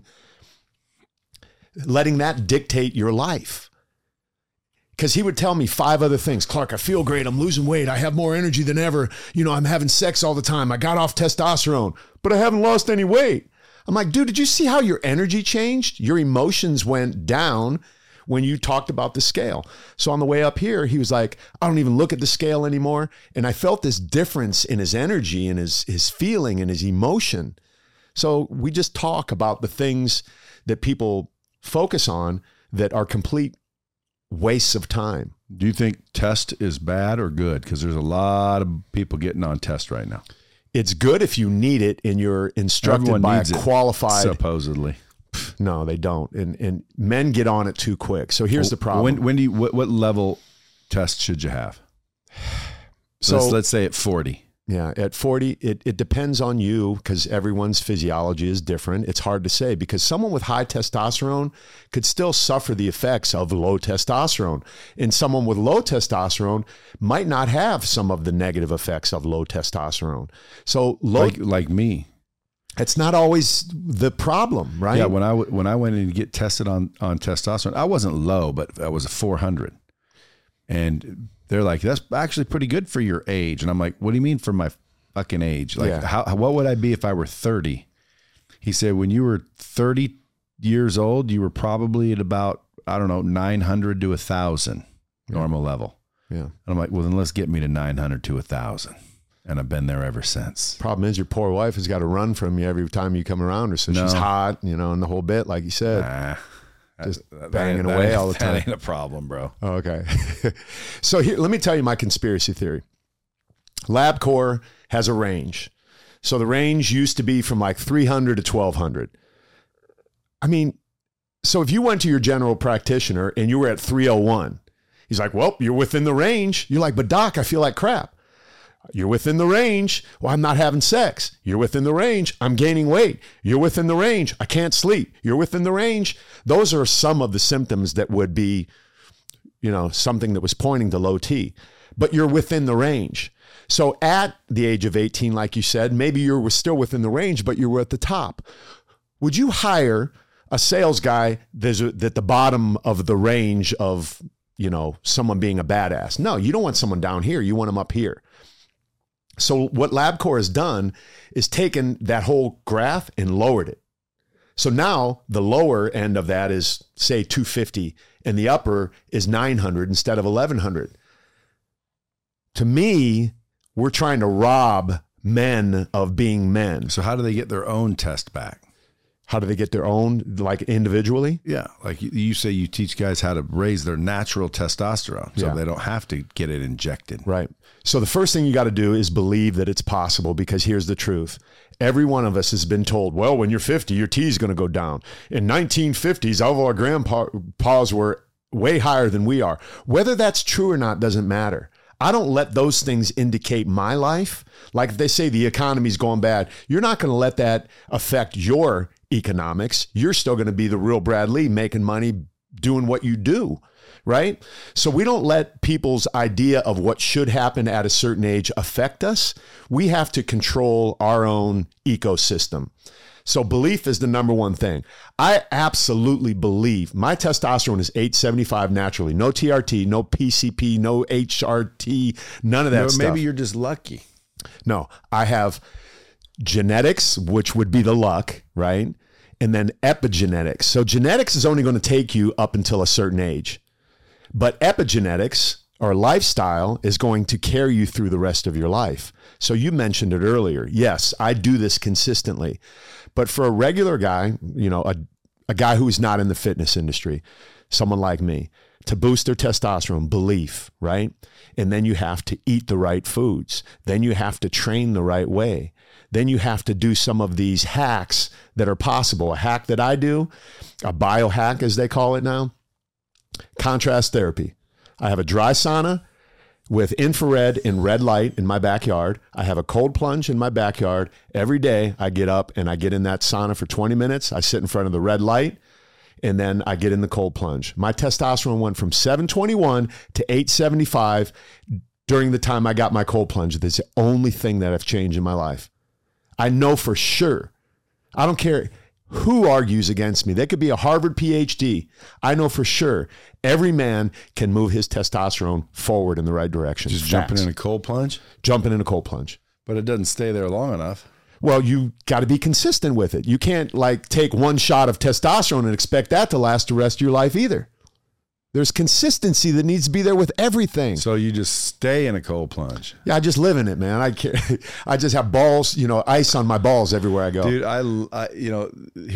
letting that dictate your life. Because he would tell me five other things. Clark, I feel great. I'm losing weight. I have more energy than ever. You know, I'm having sex all the time. I got off testosterone, but I haven't lost any weight. I'm like, dude, did you see how your energy changed? Your emotions went down when you talked about the scale. So on the way up here, he was like, I don't even look at the scale anymore. And I felt this difference in his energy and his, his feeling and his emotion. So we just talk about the things that people focus on that are complete wastes of time. Do you think test is bad or good? Because there's a lot of people getting on test right now. It's good if you need it and you're instructed Everyone by a needs it, qualified. Supposedly. No, they don't. And and men get on it too quick. So here's the problem. When when do you what, what level test should you have? So let's, let's say at forty. Yeah, at forty, it, it depends on you because everyone's physiology is different. It's hard to say because someone with high testosterone could still suffer the effects of low testosterone. And someone with low testosterone might not have some of the negative effects of low testosterone. So low, like, like me. It's not always the problem, right? Yeah, when I, when I went in to get tested on, on testosterone, I wasn't low, but I was a four hundred. And they're like, that's actually pretty good for your age. And I'm like, what do you mean for my fucking age? Like, Yeah. how, what would I be if I were thirty? He said, when you were thirty years old, you were probably at about, I don't know, nine hundred to a thousand normal level. Yeah. And I'm like, well, then let's get me to nine hundred to a thousand. And I've been there ever since. Problem is your poor wife has got to run from you every time you come around her. So No. she's hot, you know, and the whole bit, like you said. Nah, Just that- banging that- away that- all the time. That ain't a problem, bro. Oh, okay. So here, let me tell you my conspiracy theory. LabCorp has a range. So the range used to be from like three hundred to twelve hundred. I mean, so if you went to your general practitioner and you were at three oh one, he's like, well, you're within the range. You're like, but doc, I feel like crap. You're within the range. Well, I'm not having sex. You're within the range. I'm gaining weight. You're within the range. I can't sleep. You're within the range. Those are some of the symptoms that would be, you know, something that was pointing to low T, but you're within the range. So at the age of eighteen, like you said, maybe you were still within the range, but you were at the top. Would you hire a sales guy that's at the bottom of the range of, you know, someone being a badass? No, you don't want someone down here. You want them up here. So what LabCorp has done is taken that whole graph and lowered it. So now the lower end of that is, say, two fifty, and the upper is nine hundred instead of eleven hundred. To me, we're trying to rob men of being men. So how do they get their own test back? How do they get their own, like individually? Yeah. Like you, you say you teach guys how to raise their natural testosterone so Yeah. they don't have to get it injected. Right. So the first thing you got to do is believe that it's possible, because here's the truth. Every one of us has been told, well, when you're fifty, your T is going to go down. In nineteen fifties, all of our grandpas were way higher than we are. Whether that's true or not doesn't matter. I don't let those things indicate my life. Like if they say the economy's going bad, you're not going to let that affect your economics. You're still going to be the real Brad Lee, making money, doing what you do, right? So we don't let people's idea of what should happen at a certain age affect us. We have to control our own ecosystem. So belief is the number one thing. I absolutely believe my testosterone is eight seventy-five naturally. No T R T, no P C P, no H R T, none of that Maybe stuff. you're just lucky. No, I have genetics, which would be the luck, right? And then epigenetics. So genetics is only going to take you up until a certain age. But epigenetics or lifestyle is going to carry you through the rest of your life. So you mentioned it earlier. Yes, I do this consistently. But for a regular guy, you know, a, a guy who's not in the fitness industry, someone like me, to boost their testosterone, belief, right? And then you have to eat the right foods. Then you have to train the right way. Then you have to do some of these hacks that are possible. A hack that I do, a biohack as they call it now, contrast therapy. I have a dry sauna with infrared and red light in my backyard. I have a cold plunge in my backyard. Every day I get up and I get in that sauna for twenty minutes. I sit in front of the red light and then I get in the cold plunge. My testosterone went from seven twenty-one to eight seventy-five during the time I got my cold plunge. That's the only thing that I've changed in my life. I know for sure. I don't care who argues against me. They could be a Harvard P H D. I know for sure every man can move his testosterone forward in the right direction. Just Facts. jumping in a cold plunge? Jumping in a cold plunge. But it doesn't stay there long enough. Well, you got to be consistent with it. You can't like take one shot of testosterone and expect that to last the rest of your life either. There's consistency that needs to be there with everything. So you just stay in a cold plunge. Yeah, I just live in it, man. I can't, I just have balls, you know, ice on my balls everywhere I go. Dude, I, I you know,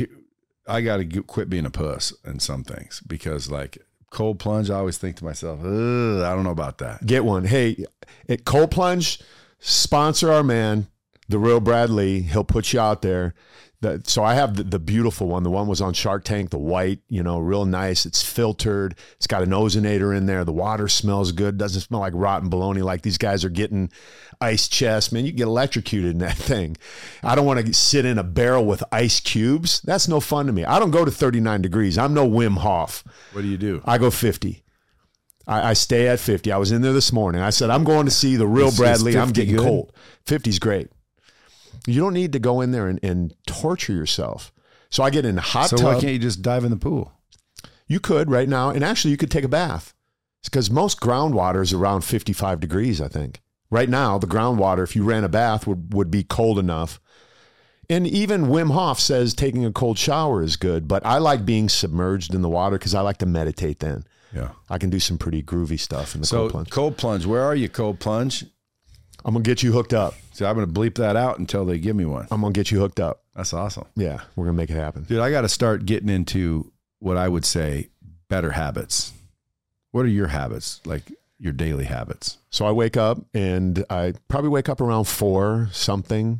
I got to quit being a puss in some things because like cold plunge, I always think to myself, I don't know about that. Get one. Hey, at Cold Plunge, sponsor our man, the real Brad Lee. He'll put you out there. The, so I have the, the beautiful one. The one was on Shark Tank, the white, you know, real nice. It's filtered. It's got an ozonator in there. The water smells good. Doesn't smell like rotten bologna like these guys are getting ice chest. Man, you get electrocuted in that thing. I don't want to sit in a barrel with ice cubes. That's no fun to me. I don't go to thirty-nine degrees. I'm no Wim Hof. What do you do? I go fifty. I, I stay at fifty. I was in there this morning. I said, I'm going to see the real Is- Brad is Lee. I'm fifty getting good? cold. fifty's great. You don't need to go in there and, and torture yourself. So I get in a hot So tub. why can't you just dive in the pool? You could right now, and actually you could take a bath. It's because most groundwater is around fifty-five degrees, I think. Right now, the groundwater, if you ran a bath, would, would be cold enough. And even Wim Hof says taking a cold shower is good, but I like being submerged in the water because I like to meditate then. Yeah. I can do some pretty groovy stuff in the So cold plunge. cold plunge, where are you, cold plunge? I'm going to get you hooked up. So I'm going to bleep that out until they give me one. I'm going to get you hooked up. That's awesome. Yeah, we're going to make it happen. Dude, I got to start getting into what I would say better habits. What are your habits, like your daily habits? So I wake up and I probably wake up around four something.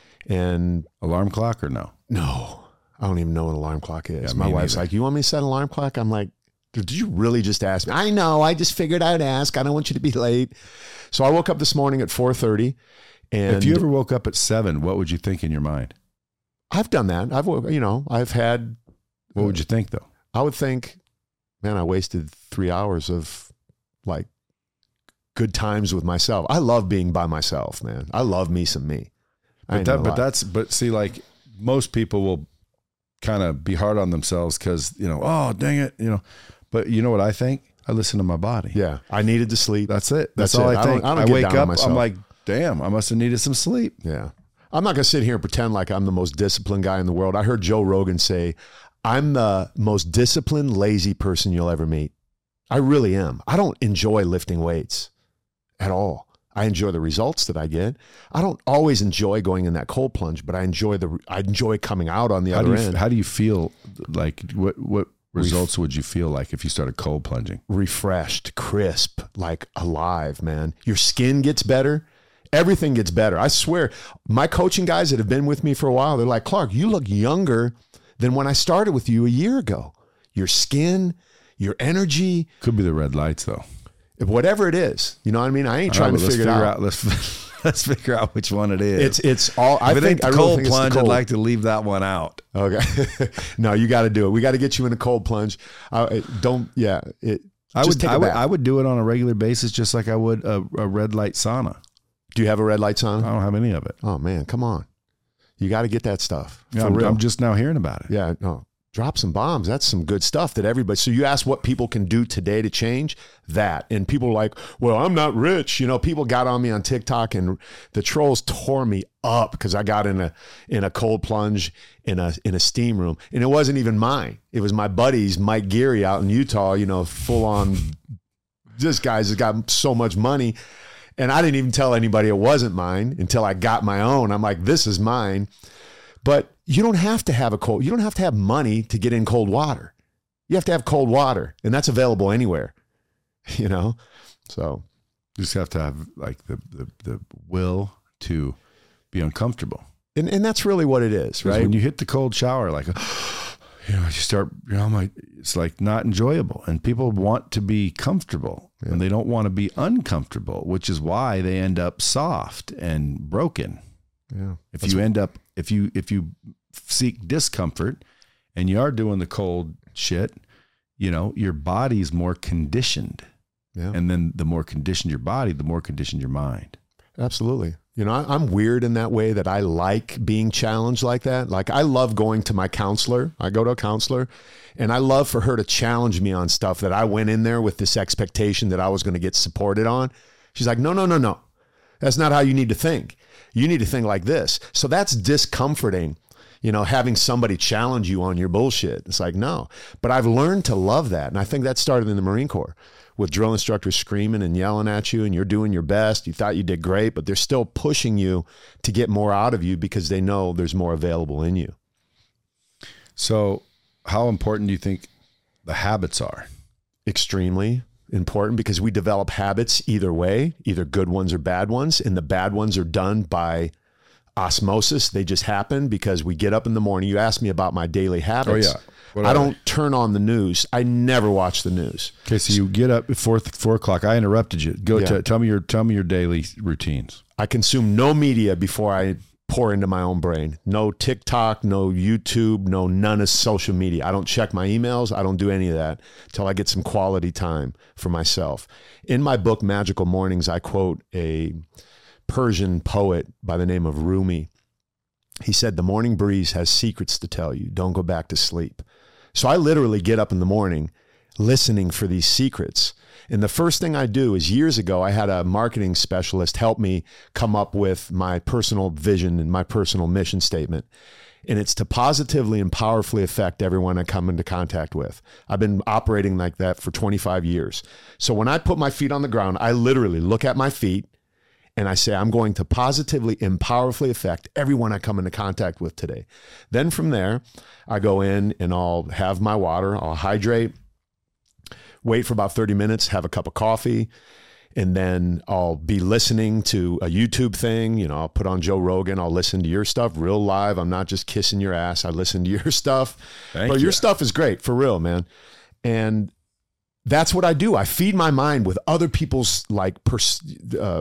And Alarm clock or no? no, I don't even know what an alarm clock is. Yeah, My me wife's neither. like, you want me to set an alarm clock? I'm like, did you really just ask me? I know. I just figured I'd ask. I don't want you to be late. So I woke up this morning at four thirty. And If you ever woke up at seven, what would you think in your mind? I've done that. I've, woke- you know, I've had, What would you think though? I would think, man, I wasted three hours of like good times with myself. I love being by myself, man. I love me some me. I But ain't that, gonna but lie. that's, but see, like most people will kind of be hard on themselves because, you know, oh, dang it, you know, but you know what I think? I listen to my body. Yeah, I needed to sleep. That's it. That's, That's all it. I I don't- think. I I, don't get wake down on up, myself. I'm like, damn, I must have needed some sleep. Yeah. I'm not going to sit here and pretend like I'm the most disciplined guy in the world. I heard Joe Rogan say, I'm the most disciplined, lazy person you'll ever meet. I really am. I don't enjoy lifting weights at all. I enjoy the results that I get. I don't always enjoy going in that cold plunge, but I enjoy the I enjoy coming out on the How do other you, end. how do you feel? Like what, what results would you feel like if you started cold plunging? Refreshed, crisp, like alive, man. Your skin gets better. Everything gets better. I swear, my coaching guys that have been with me for a while, they're like, Clark, you look younger than when I started with you a year ago. Your skin, your energy, Could be the red lights though. whatever it is. You know what I mean? I ain't All trying right, to let's figure it out. Let's let's figure out which one it is. It's it's all. I if it think ain't the I really cold think it's the plunge, I'd cold. like to leave that one out. Okay, no, you got to do it. We got to get you in a cold plunge. Uh, it- don't. Yeah, it. I just would, take a I would, bath. I would do it on a regular basis, just like I would a, a red light sauna. Do you have a red light I on? don't have any of it. Oh man, come on. You got to get that stuff Yeah, for I'm, real. I'm just now hearing about it. Yeah, no. Drop some bombs. That's some good stuff that everybody. So you ask what people can do today to change that. And people are like, well, I'm not rich. You know, people got on me on TikTok and the trolls tore me up because I got in a in a cold plunge in a in a steam room. And it wasn't even mine. It was my buddy's, Mike Geary out in Utah, you know, full on this guy's got so much money. And I didn't even tell anybody it wasn't mine until I got my own. I'm like, this is mine. But you don't have to have a cold, you don't have to have money to get in cold water. You have to have cold water, and that's available anywhere, you know? So you just have to have like the, the, the will to be uncomfortable. And and that's really what it is, right? When you hit the cold shower, like, you know, you start, you know, my, it's like not enjoyable, and people want to be comfortable yeah. and they don't want to be uncomfortable, which is why they end up soft and broken. Yeah. If that's you what, end up, if you, if you seek discomfort and you are doing the cold shit, you know, your body's more conditioned. Yeah. And then the more conditioned your body, the more conditioned your mind. Absolutely. You know, I, I'm weird in that way that I like being challenged like that. Like I love going to my counselor. I go to a counselor and I love for her to challenge me on stuff that I went in there with this expectation that I was going to get supported on. She's like, no, no, no, no. That's not how you need to think. You need to think like this. So that's discomforting, you know, having somebody challenge you on your bullshit. It's like, no, but I've learned to love that. And I think that started in the Marine Corps with drill instructors screaming and yelling at you and you're doing your best. You thought you did great, but they're still pushing you to get more out of you because they know there's more available in you. So how important do you think the habits are? Extremely important, because we develop habits either way, either good ones or bad ones. And the bad ones are done by osmosis. They just happen because we get up in the morning. You asked me about my daily habits. Oh, yeah. What I don't they? turn on the news. I never watch the news. Okay, so you get up at four, four o'clock. I interrupted you. Go yeah. to tell me your tell me your daily routines. I consume no media before I pour into my own brain. No TikTok, no YouTube, no none of social media. I don't check my emails. I don't do any of that until I get some quality time for myself. In my book, Magical Mornings, I quote a Persian poet by the name of Rumi. He said, "The morning breeze has secrets to tell you. Don't go back to sleep." So I literally get up in the morning listening for these secrets. And the first thing I do is, years ago, I had a marketing specialist help me come up with my personal vision and my personal mission statement. And it's to positively and powerfully affect everyone I come into contact with. I've been operating like that for twenty-five years. So when I put my feet on the ground, I literally look at my feet and I say, I'm going to positively and powerfully affect everyone I come into contact with today. Then from there, I go in and I'll have my water, I'll hydrate, wait for about thirty minutes, have a cup of coffee, and then I'll be listening to a YouTube thing. You know, I'll put on Joe Rogan, I'll listen to your stuff real live. I'm not just kissing your ass. I listen to your stuff. Thank but you. Your stuff is great, for real, man. And that's what I do. I feed my mind with other people's like, pers- uh,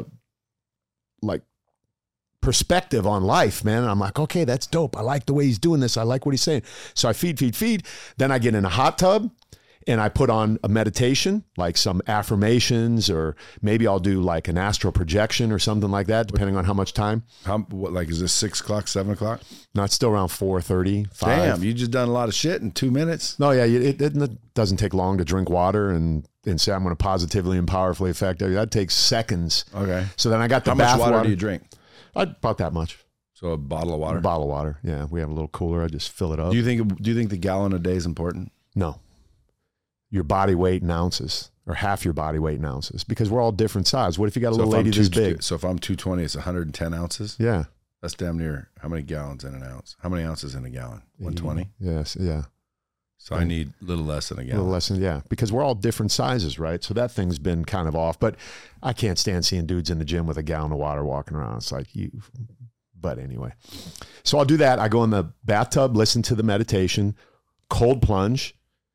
like perspective on life, man. And I'm like, okay, that's dope. I like the way he's doing this. I like what he's saying. So I feed, feed, feed. Then I get in a hot tub and I put on a meditation, like some affirmations, or maybe I'll do like an astral projection or something like that, depending on how much time. How, what, like, is this six o'clock, seven o'clock? No, it's still around four thirty, five. Damn, you just done a lot of shit in two minutes. No, yeah, it, it, it doesn't take long to drink water and, and say I'm going to positively and powerfully affect it. That takes seconds. Okay. So then I got the how bath much water, water do you drink? I about that much. So a bottle of water? A bottle of water. Yeah, we have a little cooler. I just fill it up. Do you think Do you think the gallon a day is important? No. Your body weight in ounces, or half your body weight in ounces, because we're all different size. What if you got a so little lady two, this big? So if I'm two twenty, it's one hundred ten ounces? Yeah. That's damn near, how many gallons in an ounce? How many ounces in a gallon? one twenty? Yes, yeah. So I need a little less than a A gallon. little less than, yeah, because we're all different sizes, right? So that thing's been kind of off, but I can't stand seeing dudes in the gym with a gallon of water walking around. It's like you, but anyway. So I'll do that. I go in the bathtub, listen to the meditation, cold plunge.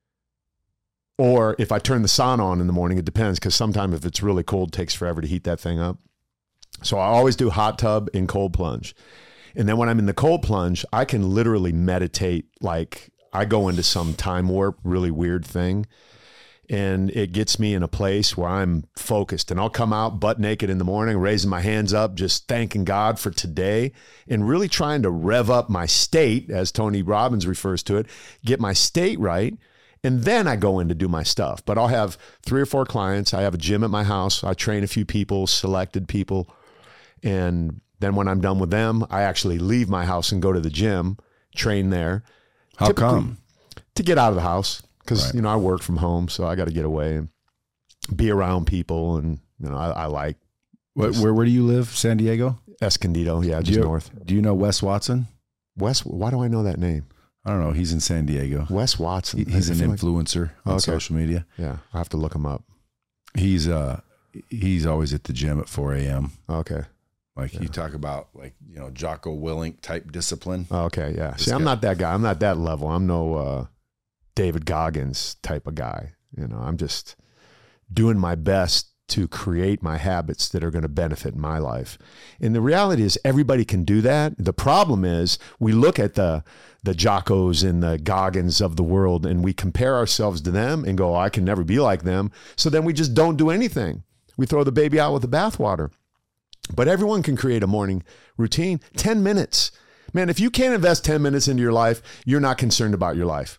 Or if I turn the sauna on in the morning, it depends, because sometimes if it's really cold, it takes forever to heat that thing up. So I always do hot tub and cold plunge. And then when I'm in the cold plunge, I can literally meditate. Like I go into some time warp, really weird thing. And it gets me in a place where I'm focused. And I'll come out butt naked in the morning, raising my hands up, just thanking God for today, and really trying to rev up my state, as Tony Robbins refers to it, get my state right. And then I go in to do my stuff. But I'll have three or four clients. I have a gym at my house. I train a few people, selected people. And then when I'm done with them, I actually leave my house and go to the gym, train there. How Typically, come? To get out of the house. Because, right. you know, I work from home, so I got to get away. be around people. And, you know, I, I like. What, where, where do you live? San Diego? Escondido. Yeah. Just do you, north. Do you know Wes Watson? Wes, why do I know that name? I don't know. He's in San Diego. Wes Watson. He, he's an like, influencer on okay. social media. Yeah. I have to look him up. He's, uh, he's always at the gym at four a.m. Okay. Like yeah. you talk about like, you know, Jocko Willink type discipline. Okay. Yeah. This See, I'm guy. not that guy. I'm not that level. I'm no, uh, David Goggins type of guy. You know, I'm just doing my best to create my habits that are going to benefit my life. And the reality is everybody can do that. The problem is we look at the the Jockos and the Goggins of the world and we compare ourselves to them and go, oh, I can never be like them. So then we just don't do anything. We throw the baby out with the bathwater. But everyone can create a morning routine. ten minutes. Man, if you can't invest ten minutes into your life, you're not concerned about your life.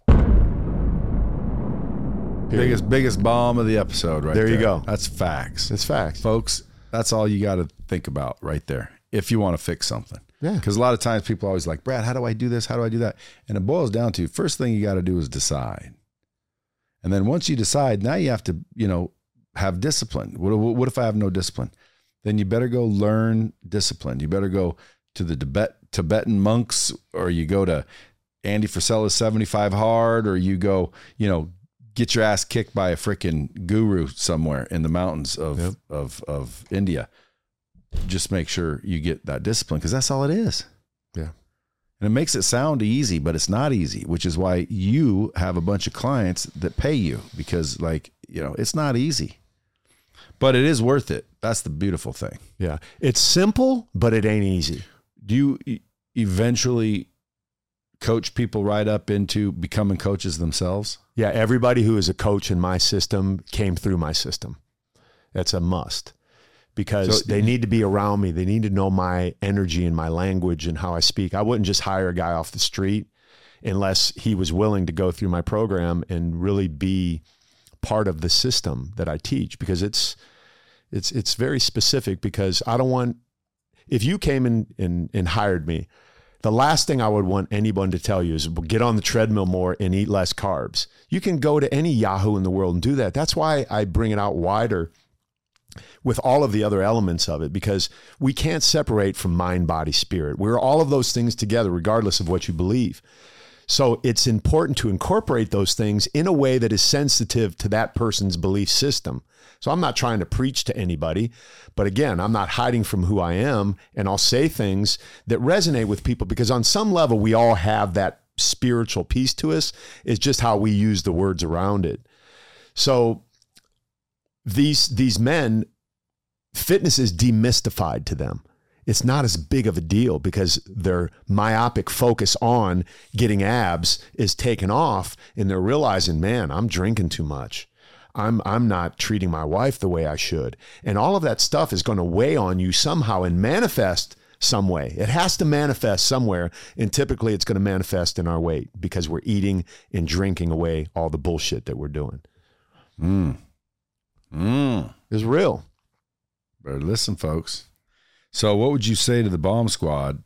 Period. Biggest biggest bomb of the episode right there. There you go. That's facts. It's facts. Folks, that's all you got to think about right there if you want to fix something. Yeah. Because a lot of times people are always like, Brad, how do I do this? How do I do that? And it boils down to first thing you got to do is decide. And then once you decide, now you have to, you know, have discipline. What, what if I have no discipline? Then you better go learn discipline. You better go to the Tibet, Tibetan monks, or you go to Andy Frisella's seventy-five hard, or you go, you know, get your ass kicked by a freaking guru somewhere in the mountains of, yep. of, of India. Just make sure you get that discipline because that's all it is. Yeah. And it makes it sound easy, but it's not easy, which is why you have a bunch of clients that pay you because like, you know, it's not easy, but it is worth it. That's the beautiful thing. Yeah. It's simple, but it ain't easy. Do you e- eventually coach people right up into becoming coaches themselves? Yeah, everybody who is a coach in my system came through my system. That's a must because So- they need to be around me. They need to know my energy and my language and how I speak. I wouldn't just hire a guy off the street unless he was willing to go through my program and really be part of the system that I teach because it's it's it's very specific because I don't want, if you came in and, and hired me, the last thing I would want anyone to tell you is get on the treadmill more and eat less carbs. You can go to any Yahoo in the world and do that. That's why I bring it out wider with all of the other elements of it, because we can't separate from mind, body, spirit. We're all of those things together, regardless of what you believe. So it's important to incorporate those things in a way that is sensitive to that person's belief system. So I'm not trying to preach to anybody, but again, I'm not hiding from who I am, and I'll say things that resonate with people because on some level, we all have that spiritual piece to us. It's just how we use the words around it. So these, these men, fitness is demystified to them. It's not as big of a deal because their myopic focus on getting abs is taken off and they're realizing, man, I'm drinking too much. I'm I'm not treating my wife the way I should. And all of that stuff is going to weigh on you somehow and manifest some way. It has to manifest somewhere. And typically it's going to manifest in our weight because we're eating and drinking away all the bullshit that we're doing. Mm. Mm. It's real. Better listen, folks. So what would you say to the bomb squad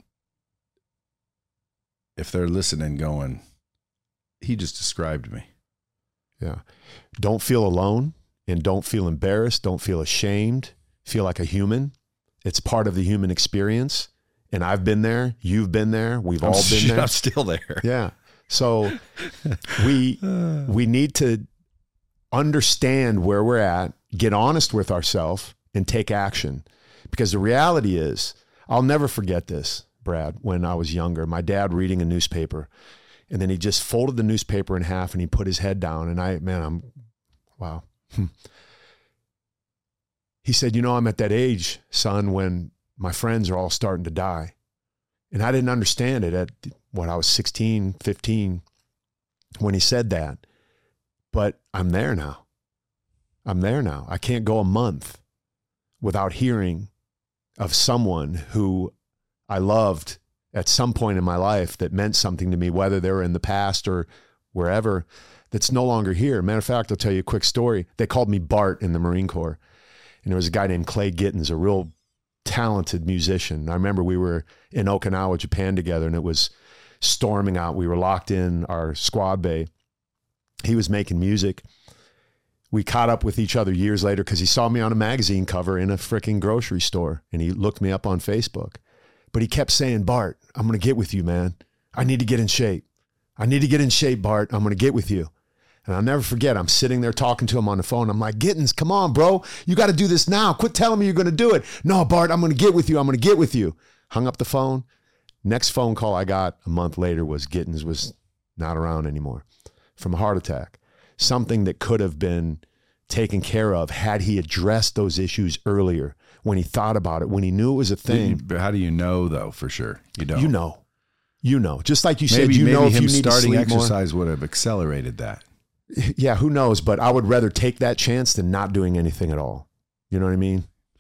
if they're listening going, he just described me? Yeah. Don't feel alone and don't feel embarrassed. Don't feel ashamed. Feel like a human. It's part of the human experience. And I've been there. You've been there. We've I'm all been there. I'm still there. Yeah. So we, we need to understand where we're at, get honest with ourselves and take action. Because the reality is, I'll never forget this, Brad, when I was younger, my dad reading a newspaper, and then he just folded the newspaper in half and he put his head down. And I, man, I'm, wow. He said, you know, I'm at that age, son, when my friends are all starting to die. And I didn't understand it at what I was sixteen, fifteen when he said that. But I'm there now. I'm there now. I can't go a month without hearing of someone who I loved at some point in my life that meant something to me, whether they were in the past or wherever, that's no longer here. Matter of fact, I'll tell you a quick story. They called me Bart in the Marine Corps. And there was a guy named Clay Gittins, a real talented musician. I remember we were in Okinawa, Japan together, and it was storming out. We were locked in our squad bay. He was making music. we caught up with each other years later because he saw me on a magazine cover in a freaking grocery store, and he looked me up on Facebook. But he kept saying, Bart, I'm going to get with you, man. I need to get in shape. I need to get in shape, Bart. I'm going to get with you. And I'll never forget, I'm sitting there talking to him on the phone. I'm like, Gittins, come on, bro. You got to do this now. Quit telling me you're going to do it. No, Bart, I'm going to get with you. I'm going to get with you. Hung up the phone. Next phone call I got a month later was Gittins was not around anymore from a heart attack. Something that could have been taken care of had he addressed those issues earlier, when he thought about it, when he knew it was a thing. But how do you know, though, for sure? You don't. You know. You know. Just like you maybe, said, you maybe know if him you need starting to sleep exercise more. would have accelerated that. Yeah, who knows? But I would rather take that chance than not doing anything at all. You know what I mean?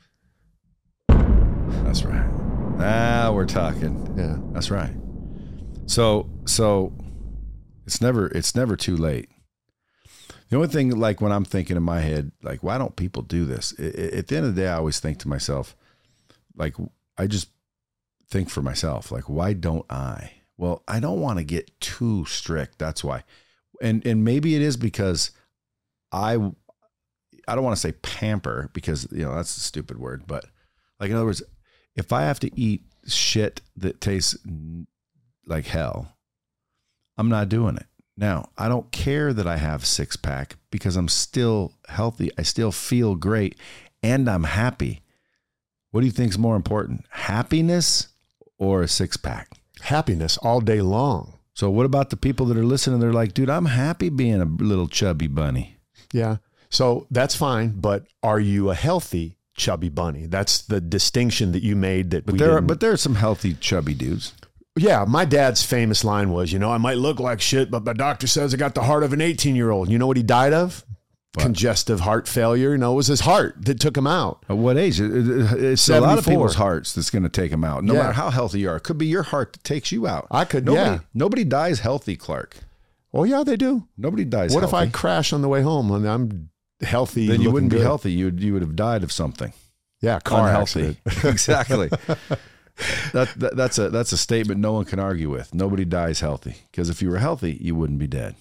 That's right. Now we're talking. Yeah. That's right. So, so it's never, it's never too late. The only thing, like when I'm thinking in my head, like, why don't people do this? At the end of the day, I always think to myself, like, I just think for myself, like, why don't I? Well, I don't want to get too strict. That's why. And, and maybe it is because I, I don't want to say pamper because, you know, that's a stupid word, but like, in other words, if I have to eat shit that tastes like hell, I'm not doing it. Now, I don't care that I have six pack because I'm still healthy. I still feel great and I'm happy. What do you think is more important? Happiness or a six pack? Happiness all day long. So what about the people that are listening? They're like, dude, I'm happy being a little chubby bunny. Yeah. So that's fine. But are you a healthy chubby bunny? That's the distinction that you made. That But we there are, didn't- but there are some healthy chubby dudes. Yeah, my dad's famous line was, you know, I might look like shit, but my doctor says I got the heart of an eighteen-year-old. You know what he died of? What? Congestive heart failure. You know, it was his heart that took him out. At what age? It- it- It's a lot of seventy-four. people's hearts that's going to take them out. No Yeah. matter how healthy you are. It could be your heart that takes you out. I could, nobody, yeah. Nobody dies healthy, Clark. Well, yeah, they do. Nobody dies What healthy. if I crash on the way home and I'm healthy? Then you looking wouldn't be good? healthy. You would, you would have died of something. Yeah, car Unhealthy. accident. Exactly. that, that that's a that's a statement no one can argue with. Nobody dies healthy because if you were healthy, you wouldn't be dead.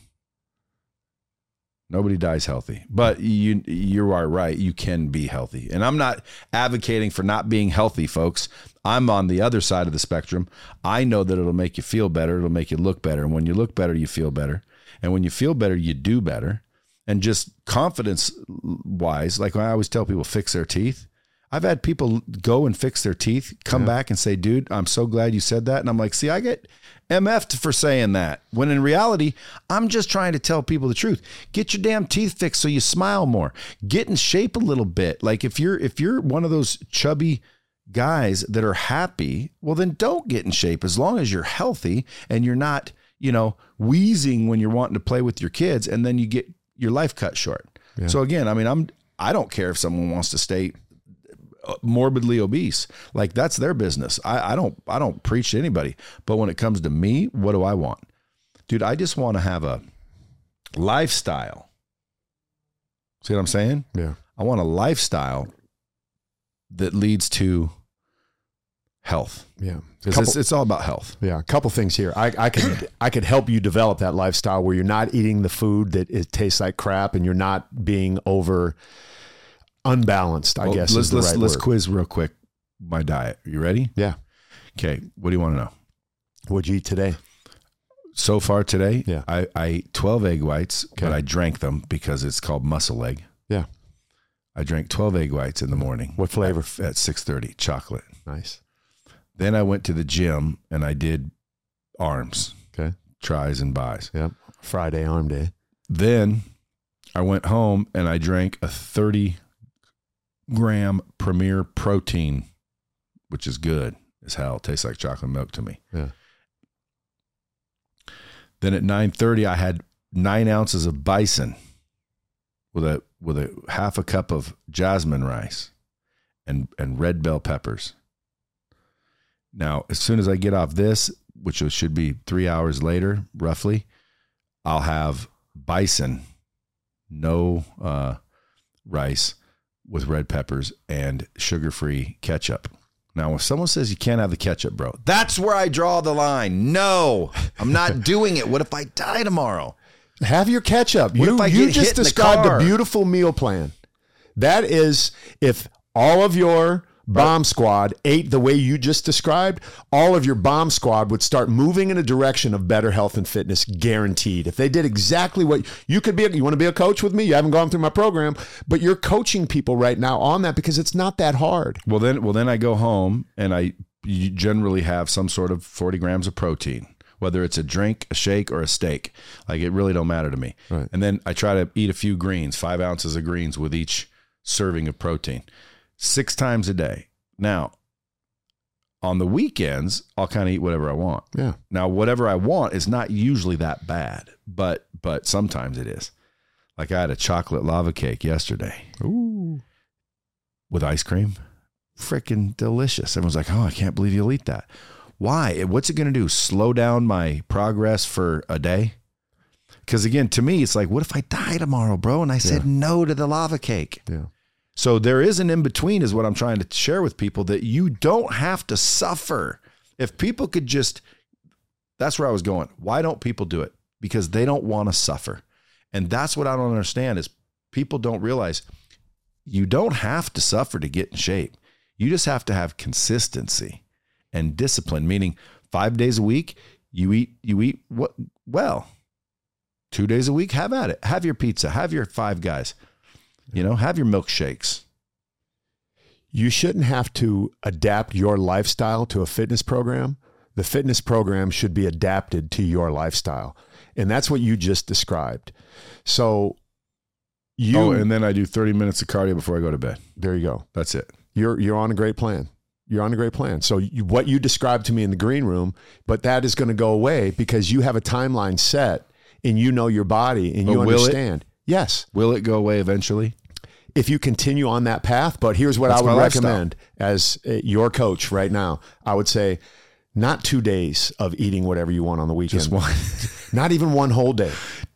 Nobody dies healthy, but you you are right. You can be healthy, and I'm not advocating for not being healthy, folks. I'm on the other side of the spectrum. I know that it'll make you feel better. It'll make you look better, and when you look better, you feel better, and when you feel better, you do better. And just confidence wise, like when I always tell people, fix their teeth. I've had people go and fix their teeth, come Yeah. back and say, dude, I'm so glad you said that. And I'm like, see, I get M F'd for saying that. When in reality, I'm just trying to tell people the truth. Get your damn teeth fixed so you smile more. Get in shape a little bit. Like if you're if you're one of those chubby guys that are happy, well, then don't get in shape as long as you're healthy and you're not, you know, wheezing when you're wanting to play with your kids and then you get your life cut short. Yeah. So again, I mean, I'm I don't care if someone wants to stay morbidly obese. Like that's their business. I, I don't I don't preach to anybody. But when it comes to me, what do I want? Dude, I just want to have a lifestyle. See what I'm saying? Yeah. I want a lifestyle that leads to health. Yeah. Because it's, it's all about health. Yeah, a couple things here. I, I could I could help you develop that lifestyle where you're not eating the food that it tastes like crap and you're not being over unbalanced, I Well, guess let's is the let's, right let's word. quiz real quick my diet. You ready? Yeah. Okay. What do you want to know? What'd you eat today? So far today, Yeah. I, I ate twelve egg whites, Okay. but I drank them because it's called muscle egg. Yeah. I drank twelve egg whites in the morning. What flavor? At, at six thirty, chocolate. Nice. Then I went to the gym and I did arms, Okay. tries and buys. Yep. Friday arm day. Then I went home and I drank a thirty gram Premier Protein, which is good as hell. It tastes like chocolate milk to me. Yeah. Then at nine thirty, I had nine ounces of bison with a with a half a cup of jasmine rice and and red bell peppers. Now, as soon as I get off this, which should be three hours later, roughly, I'll have bison, no uh, rice, with red peppers and sugar-free ketchup. Now, if someone says you can't have the ketchup, bro, that's where I draw the line. No, I'm not doing it. What if I die tomorrow? Have your ketchup. What You, if I you get just hit in the described car? a beautiful meal plan. That is, if all of your bomb squad ate the way you just described, all of your bomb squad would start moving in a direction of better health and fitness, guaranteed. If they did exactly what you could be, a, you want to be a coach with me? You haven't gone through my program, but you're coaching people right now on that because it's not that hard. Well, then, well, then I go home and I you generally have some sort of forty grams of protein, whether it's a drink, a shake, or a steak. Like, it really don't matter to me. Right. And then I try to eat a few greens, five ounces of greens with each serving of protein, six times a day. Now, on the weekends, I'll kind of eat whatever I want. Yeah. Now, whatever I want is not usually that bad, but but sometimes it is. Like, I had a chocolate lava cake yesterday. Ooh. With ice cream. Freaking delicious. Everyone's like, oh, I can't believe you'll eat that. Why? What's it going to do? Slow down my progress for a day? Because again, to me, it's like, what if I die tomorrow, bro? And I said Yeah. no to the lava cake. Yeah. So there is an in-between is what I'm trying to share with people, that you don't have to suffer. If people could just, that's where I was going. Why don't people do it? Because they don't want to suffer. And that's what I don't understand is people don't realize you don't have to suffer to get in shape. You just have to have consistency and discipline, meaning five days a week, you eat, you eat what? Well, two days a week, have at it. Have your pizza, have your Five Guys, you know, have your milkshakes. You shouldn't have to adapt your lifestyle to a fitness program. The fitness program should be adapted to your lifestyle. And that's what you just described. So you, Oh, and then I do thirty minutes of cardio before I go to bed. there you go. That's it. You're, you're on a great plan. You're on a great plan. So you, what you described to me in the green room, but that is going to go away because you have a timeline set and you know your body and But you will it? understand. Yes. Will it go away eventually? If you continue on that path, but here's what That's I would my lifestyle. recommend as uh, your coach right now. I would say not two days of eating whatever you want on the weekend. Just one. Not even one whole day.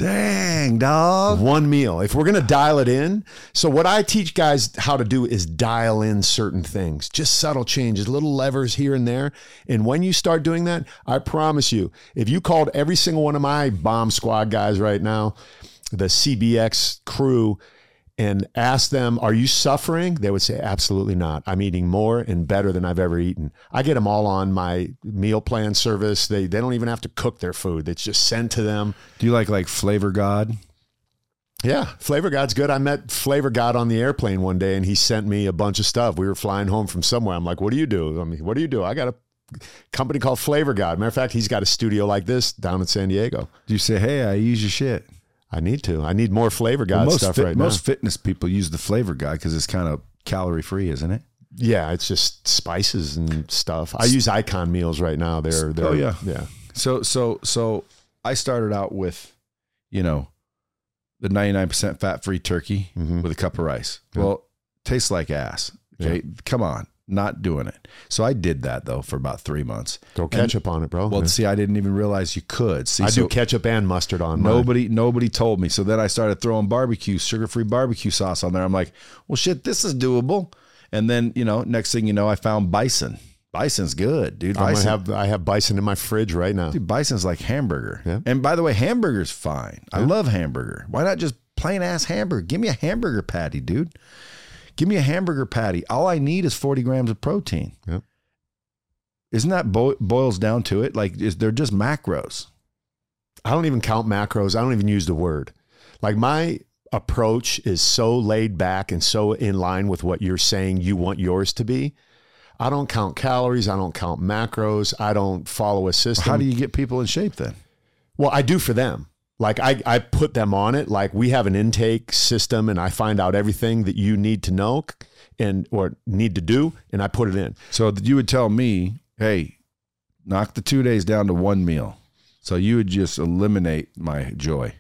Dang, dog. One meal. If we're going to dial it in. So what I teach guys how to do is dial in certain things, just subtle changes, little levers here and there. And when you start doing that, I promise you, if you called every single one of my bomb squad guys right now, the C B X crew, and ask them, are you suffering? They would say, absolutely not. I'm eating more and better than I've ever eaten. I get them all on my meal plan service. They they don't even have to cook their food. It's just sent to them. Do you like like Flavor God? Yeah, Flavor God's good. I met Flavor God on the airplane one day and he sent me a bunch of stuff. We were flying home from somewhere. I'm like, what do you do? I mean, what do you do? I got a company called Flavor God. Matter of fact, he's got a studio like this down in San Diego. Do you say, hey, I use your shit? I need to. I need more Flavor God Well, most stuff fit- right most now. fitness people use the Flavor God because it's kind of calorie free, isn't it? Yeah, it's just spices and stuff. I use Icon meals right now. They're, they're Oh, yeah. yeah. So so so I started out with, you know, the ninety-nine percent fat free turkey Mhm. with a cup of rice. Yeah. Well, tastes like ass. Okay, come on, not doing it. So I did that though for about three months. Throw ketchup on it, bro. Well, Yeah. see, I didn't even realize you could. See, I so do ketchup and mustard on mine. nobody nobody told me. So then I started throwing barbecue, sugar free barbecue sauce on there. I'm like, well, shit, this is doable. And then you know, next thing you know, I found bison. Bison's good, dude. I'm gonna Bison. have I have bison in my fridge right now. Dude, bison's like hamburger. Yeah. And by the way, hamburger's fine. I Yeah. love hamburger. Why not just plain ass hamburger? Give me a hamburger patty, dude. Give me a hamburger patty. All I need is forty grams of protein. Yep. Isn't that bo- boils down to it? Like, is they're just macros. I don't even count macros. I don't even use the word. Like my approach is so laid back and so in line with what you're saying you want yours to be. I don't count calories. I don't count macros. I don't follow a system. How do you get people in shape then? Well, I do for them. Like I, I put them on it. Like we have an intake system and I find out everything that you need to know and or need to do and I put it in. So you would tell me, hey, knock the two days down to one meal. So you would just eliminate my joy.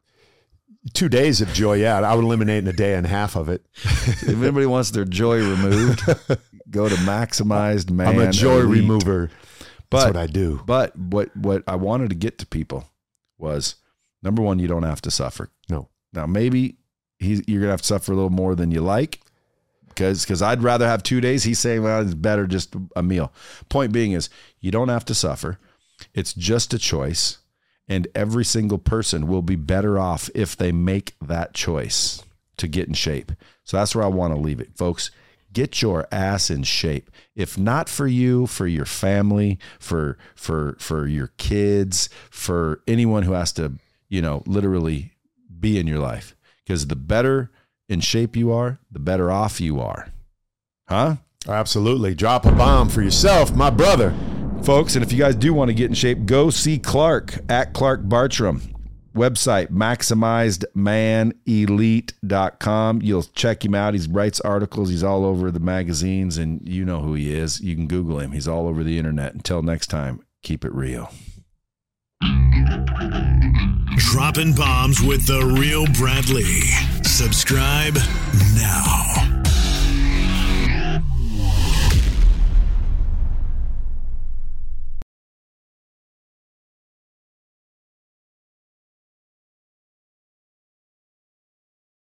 Two days of joy, yeah. I would eliminate in a day and a half of it. If anybody wants their joy removed, go to Maximized Man. I'm a joy Elite. remover. But, That's what I do. But what, what I wanted to get to people was, number one, you don't have to suffer. No. Now, maybe he's, you're going to have to suffer a little more than you like because because I'd rather have two days. He's saying, well, it's better just a meal. Point being is you don't have to suffer. It's just a choice. And every single person will be better off if they make that choice to get in shape. So that's where I want to leave it, folks. Get your ass in shape. If not for you, for your family, for for for your kids, for anyone who has to, you know, literally be in your life. Because the better in shape you are, the better off you are. Huh? Absolutely. Drop a bomb for yourself, my brother. Folks, and if you guys do want to get in shape, go see Clark at Clark Bartram. Website, maximized man elite dot com. You'll check him out. He writes articles. He's all over the magazines, and you know who he is. You can Google him. He's all over the internet. Until next time, keep it real. Dropping bombs with the real Brad Lea. Subscribe now.